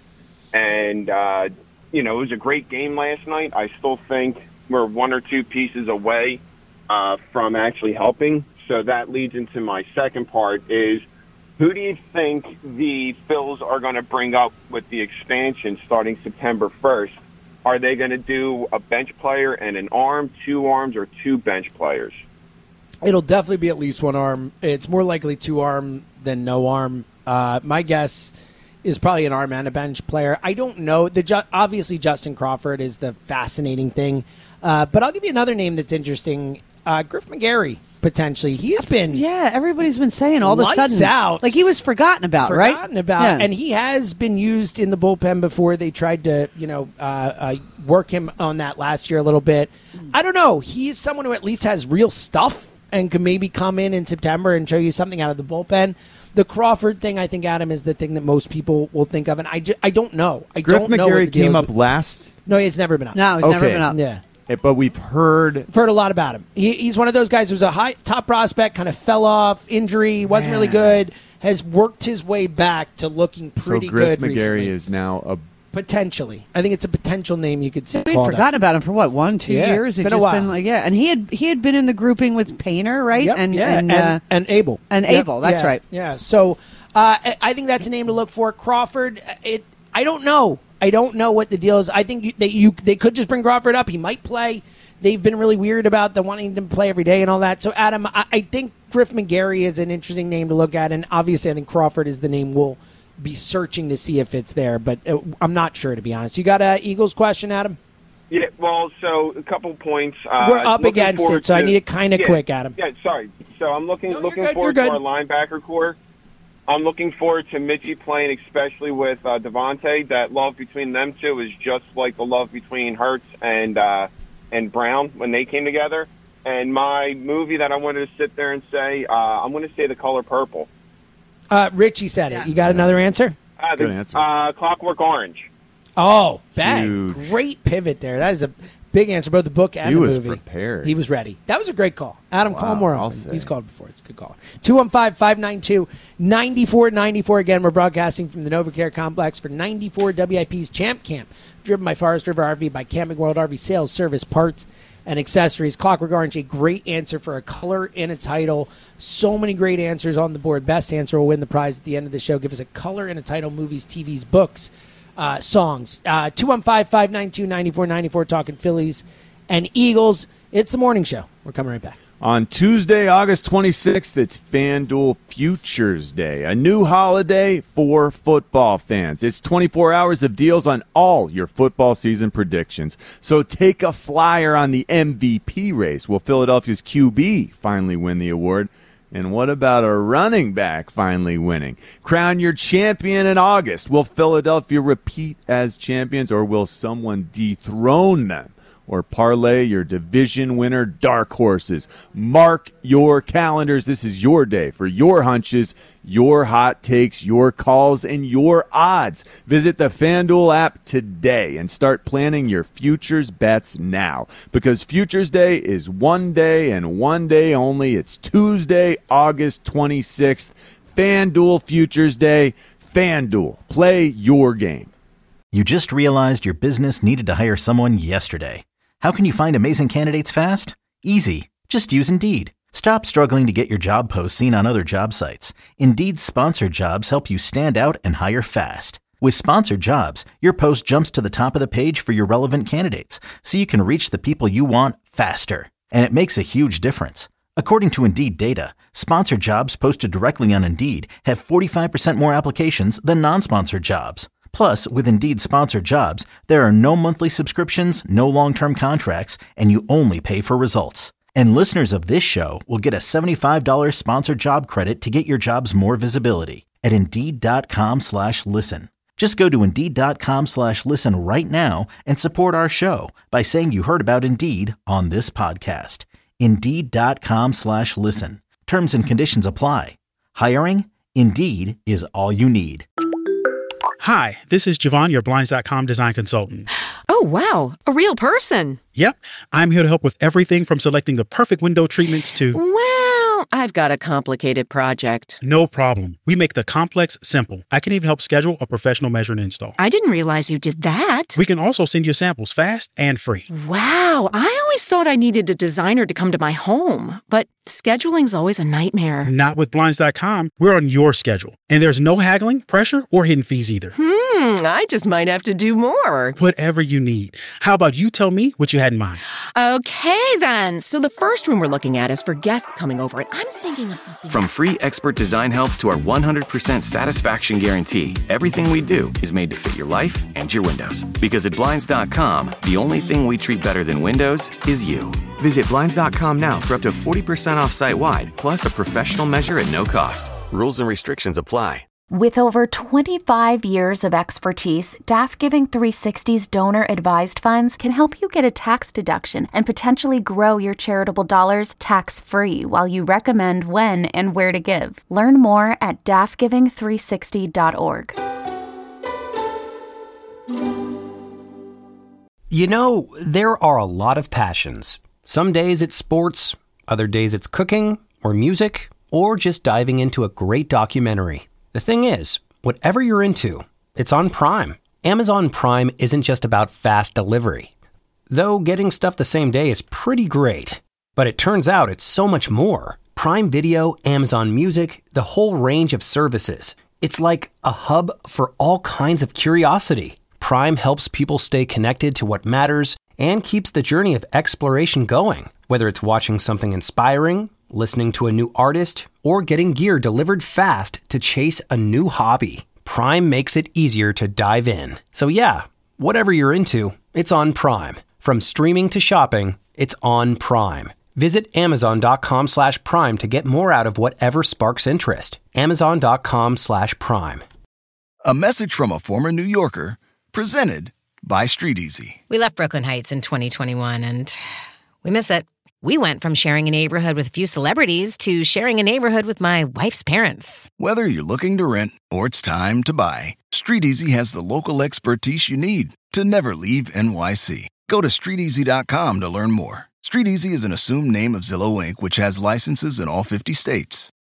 [SPEAKER 4] And uh, you know, it was a great game last night. I still think we're one or two pieces away uh, from actually helping. So that leads into my second part is, who do you think the Phils are going to bring up with the expansion starting September first? Are they going to do a bench player and an arm, two arms, or two bench players?
[SPEAKER 12] It'll definitely be at least one arm. It's more likely two arm than no arm. Uh, my guess is probably an arm and a bench player. I don't know. The ju- obviously Justin Crawford is the fascinating thing, uh, but I'll give you another name that's interesting. Uh, Griff McGarry. Potentially, he has been.
[SPEAKER 13] Yeah, everybody's been saying all of a
[SPEAKER 12] lights
[SPEAKER 13] sudden,
[SPEAKER 12] out,
[SPEAKER 13] like he was forgotten about, right?
[SPEAKER 12] Forgotten about,
[SPEAKER 13] Yeah.
[SPEAKER 12] and he has been used in the bullpen before. They tried to, you know, uh, uh, work him on that last year a little bit. I don't know. He's someone who at least has real stuff and can maybe come in in September and show you something out of the bullpen. The Crawford thing, I think, Adam, is the thing that most people will think of, and I, ju- I don't know. I
[SPEAKER 7] Griff
[SPEAKER 12] don't know. what
[SPEAKER 7] McGarry
[SPEAKER 12] the deal
[SPEAKER 7] came
[SPEAKER 12] is
[SPEAKER 7] up
[SPEAKER 12] with-
[SPEAKER 7] last.
[SPEAKER 12] No, he's never been up.
[SPEAKER 13] No, he's never been up.
[SPEAKER 12] Yeah.
[SPEAKER 7] Eh, But we've heard
[SPEAKER 12] I've heard a lot about him. He, he's one of those guys who's a high top prospect, kind of fell off, injury, wasn't really good, has worked his way back to looking pretty
[SPEAKER 7] so Griff
[SPEAKER 12] good
[SPEAKER 7] McGarry
[SPEAKER 12] recently.
[SPEAKER 7] is now a
[SPEAKER 12] Potentially. I think it's a potential name you could say.
[SPEAKER 13] We'd forgotten about him for what, one, two
[SPEAKER 12] Yeah,
[SPEAKER 13] years? It's
[SPEAKER 12] been a
[SPEAKER 13] just
[SPEAKER 12] while.
[SPEAKER 13] been like, yeah, and he had he had been in the grouping with Painter, right?
[SPEAKER 12] Yep,
[SPEAKER 13] and
[SPEAKER 12] yeah,
[SPEAKER 13] and,
[SPEAKER 12] and,
[SPEAKER 13] uh,
[SPEAKER 12] and Abel.
[SPEAKER 13] and
[SPEAKER 12] Yep,
[SPEAKER 13] Abel. That's
[SPEAKER 12] yeah,
[SPEAKER 13] right.
[SPEAKER 12] Yeah. So uh, I- I think that's a name to look for. Crawford. It. I don't know. I don't know what the deal is. I think you, they you they could just bring Crawford up. He might play. They've been really weird about the wanting to play every day and all that. So Adam, I, I think Griff McGarry is an interesting name to look at, and obviously I think Crawford is the name we'll be searching to see if it's there. But uh, I'm not sure, to be honest. You got a Eagles question, Adam?
[SPEAKER 4] Yeah, well, so a couple points. Uh,
[SPEAKER 12] We're up
[SPEAKER 4] looking
[SPEAKER 12] against
[SPEAKER 4] forward
[SPEAKER 12] it, so I
[SPEAKER 4] to-
[SPEAKER 12] need it kinda
[SPEAKER 4] yeah,
[SPEAKER 12] quick, Adam.
[SPEAKER 4] Yeah, sorry. So I'm looking
[SPEAKER 12] No, you're
[SPEAKER 4] looking
[SPEAKER 12] good,
[SPEAKER 4] forward
[SPEAKER 12] you're
[SPEAKER 4] to
[SPEAKER 12] good.
[SPEAKER 4] our linebacker core. I'm looking forward to Mitchie playing, especially with uh, Devontae. That love between them two is just like the love between Hurts and uh, and Brown when they came together. And my movie that I wanted to sit there and say, uh, I'm going to say The Color Purple.
[SPEAKER 12] Uh, Richie said it. You got another answer?
[SPEAKER 4] Uh, the,
[SPEAKER 7] Good answer.
[SPEAKER 4] Uh, Clockwork Orange.
[SPEAKER 12] Oh, bang.
[SPEAKER 7] Huge.
[SPEAKER 12] Great pivot there. That is a big answer, both the book and
[SPEAKER 7] He
[SPEAKER 12] the
[SPEAKER 7] was
[SPEAKER 12] movie.
[SPEAKER 7] prepared.
[SPEAKER 12] He was ready. That was a great call. Adam, call
[SPEAKER 7] Wow,
[SPEAKER 12] more
[SPEAKER 7] I'll
[SPEAKER 12] often.
[SPEAKER 7] say.
[SPEAKER 12] He's called before. It's a good call. two one five, five nine two, nine four nine four. Again, we're broadcasting from the NovaCare Complex for ninety-four W I P's Champ Camp, driven by Forest River R V, by Camping World R V Sales, Service, Parts, and Accessories. Clockwork Orange, a great answer for a color and a title. So many great answers on the board. Best answer will win the prize at the end of the show. Give us a color and a title, movies, T Vs, books, uh, songs. Uh, two one five, five nine two, nine four nine four, talking Phillies and Eagles. It's the morning show. We're coming right back.
[SPEAKER 7] On Tuesday, August twenty-sixth, it's FanDuel Futures Day, a new holiday for football fans. It's twenty-four hours of deals on all your football season predictions. So take a flyer on the M V P race. Will Philadelphia's Q B finally win the award? And what about a running back finally winning? Crown your champion in August. Will Philadelphia repeat as champions, or will someone dethrone them? Or parlay your division winner dark horses. Mark your calendars. This is your day for your hunches, your hot takes, your calls, and your odds. Visit the FanDuel app today and start planning your futures bets now. Because Futures Day is one day and one day only. It's Tuesday, August twenty-sixth. FanDuel Futures Day. FanDuel. Play your game.
[SPEAKER 1] You just realized your business needed to hire someone yesterday. How can you find amazing candidates fast? Easy. Just use Indeed. Stop struggling to get your job posts seen on other job sites. Indeed's sponsored jobs help you stand out and hire fast. With sponsored jobs, your post jumps to the top of the page for your relevant candidates, so you can reach the people you want faster. And it makes a huge difference. According to Indeed data, sponsored jobs posted directly on Indeed have forty-five percent more applications than non-sponsored jobs. Plus, with Indeed sponsored jobs, there are no monthly subscriptions, no long-term contracts, and you only pay for results. And listeners of this show will get a seventy-five dollars sponsored job credit to get your jobs more visibility at Indeed.com slash listen. Just go to Indeed.com slash listen right now and support our show by saying you heard about Indeed on this podcast. Indeed.com slash listen. Terms and conditions apply. Hiring? Indeed is all you need.
[SPEAKER 9] Hi, this is Javon, your Blinds dot com design consultant.
[SPEAKER 10] Oh, wow. A real person.
[SPEAKER 9] Yep. I'm here to help with everything from selecting the perfect window treatments to...
[SPEAKER 10] Well, I've got a complicated project.
[SPEAKER 9] No problem. We make the complex simple. I can even help schedule a professional measure and install.
[SPEAKER 10] I didn't realize you did that.
[SPEAKER 9] We can also send you samples fast and free.
[SPEAKER 10] Wow. I always thought I needed a designer to come to my home, but scheduling's always a nightmare.
[SPEAKER 9] Not with Blinds dot com. We're on your schedule. And there's no haggling, pressure, or hidden fees either.
[SPEAKER 10] Hmm, I just might have to do more.
[SPEAKER 9] Whatever you need. How about you tell me what you had in mind?
[SPEAKER 10] Okay, then. So the first room we're looking at is for guests coming over, and I'm thinking of something...
[SPEAKER 11] From free expert design help to our one hundred percent satisfaction guarantee, everything we do is made to fit your life and your windows. Because at Blinds dot com, the only thing we treat better than windows is you. Visit Blinds dot com now for up to forty percent off site-wide, plus a professional measure at no cost. Rules and restrictions apply.
[SPEAKER 19] With over twenty-five years of expertise, Daff Giving three sixty's donor-advised funds can help you get a tax deduction and potentially grow your charitable dollars tax-free while you recommend when and where to give. Learn more at daff giving three sixty dot org.
[SPEAKER 16] You know, there are a lot of passions. Some days it's sports, other days it's cooking, or music, or just diving into a great documentary. The thing is, whatever you're into, it's on Prime. Amazon Prime isn't just about fast delivery. Though getting stuff the same day is pretty great. But it turns out it's so much more. Prime Video, Amazon Music, the whole range of services. It's like a hub for all kinds of curiosity. Prime helps people stay connected to what matters and keeps the journey of exploration going. Whether it's watching something inspiring, listening to a new artist, or getting gear delivered fast to chase a new hobby, Prime makes it easier to dive in. So yeah, whatever you're into, it's on Prime. From streaming to shopping, it's on Prime. Visit amazon.com slash prime to get more out of whatever sparks interest. Amazon.com slash prime.
[SPEAKER 3] A message from a former New Yorker, presented by StreetEasy.
[SPEAKER 6] We left Brooklyn Heights in twenty twenty-one, and we miss it. We went from sharing a neighborhood with a few celebrities to sharing a neighborhood with my wife's parents.
[SPEAKER 3] Whether you're looking to rent or it's time to buy, StreetEasy has the local expertise you need to never leave N Y C. Go to street easy dot com to learn more. StreetEasy is an assumed name of Zillow Incorporated, which has licenses in all fifty states.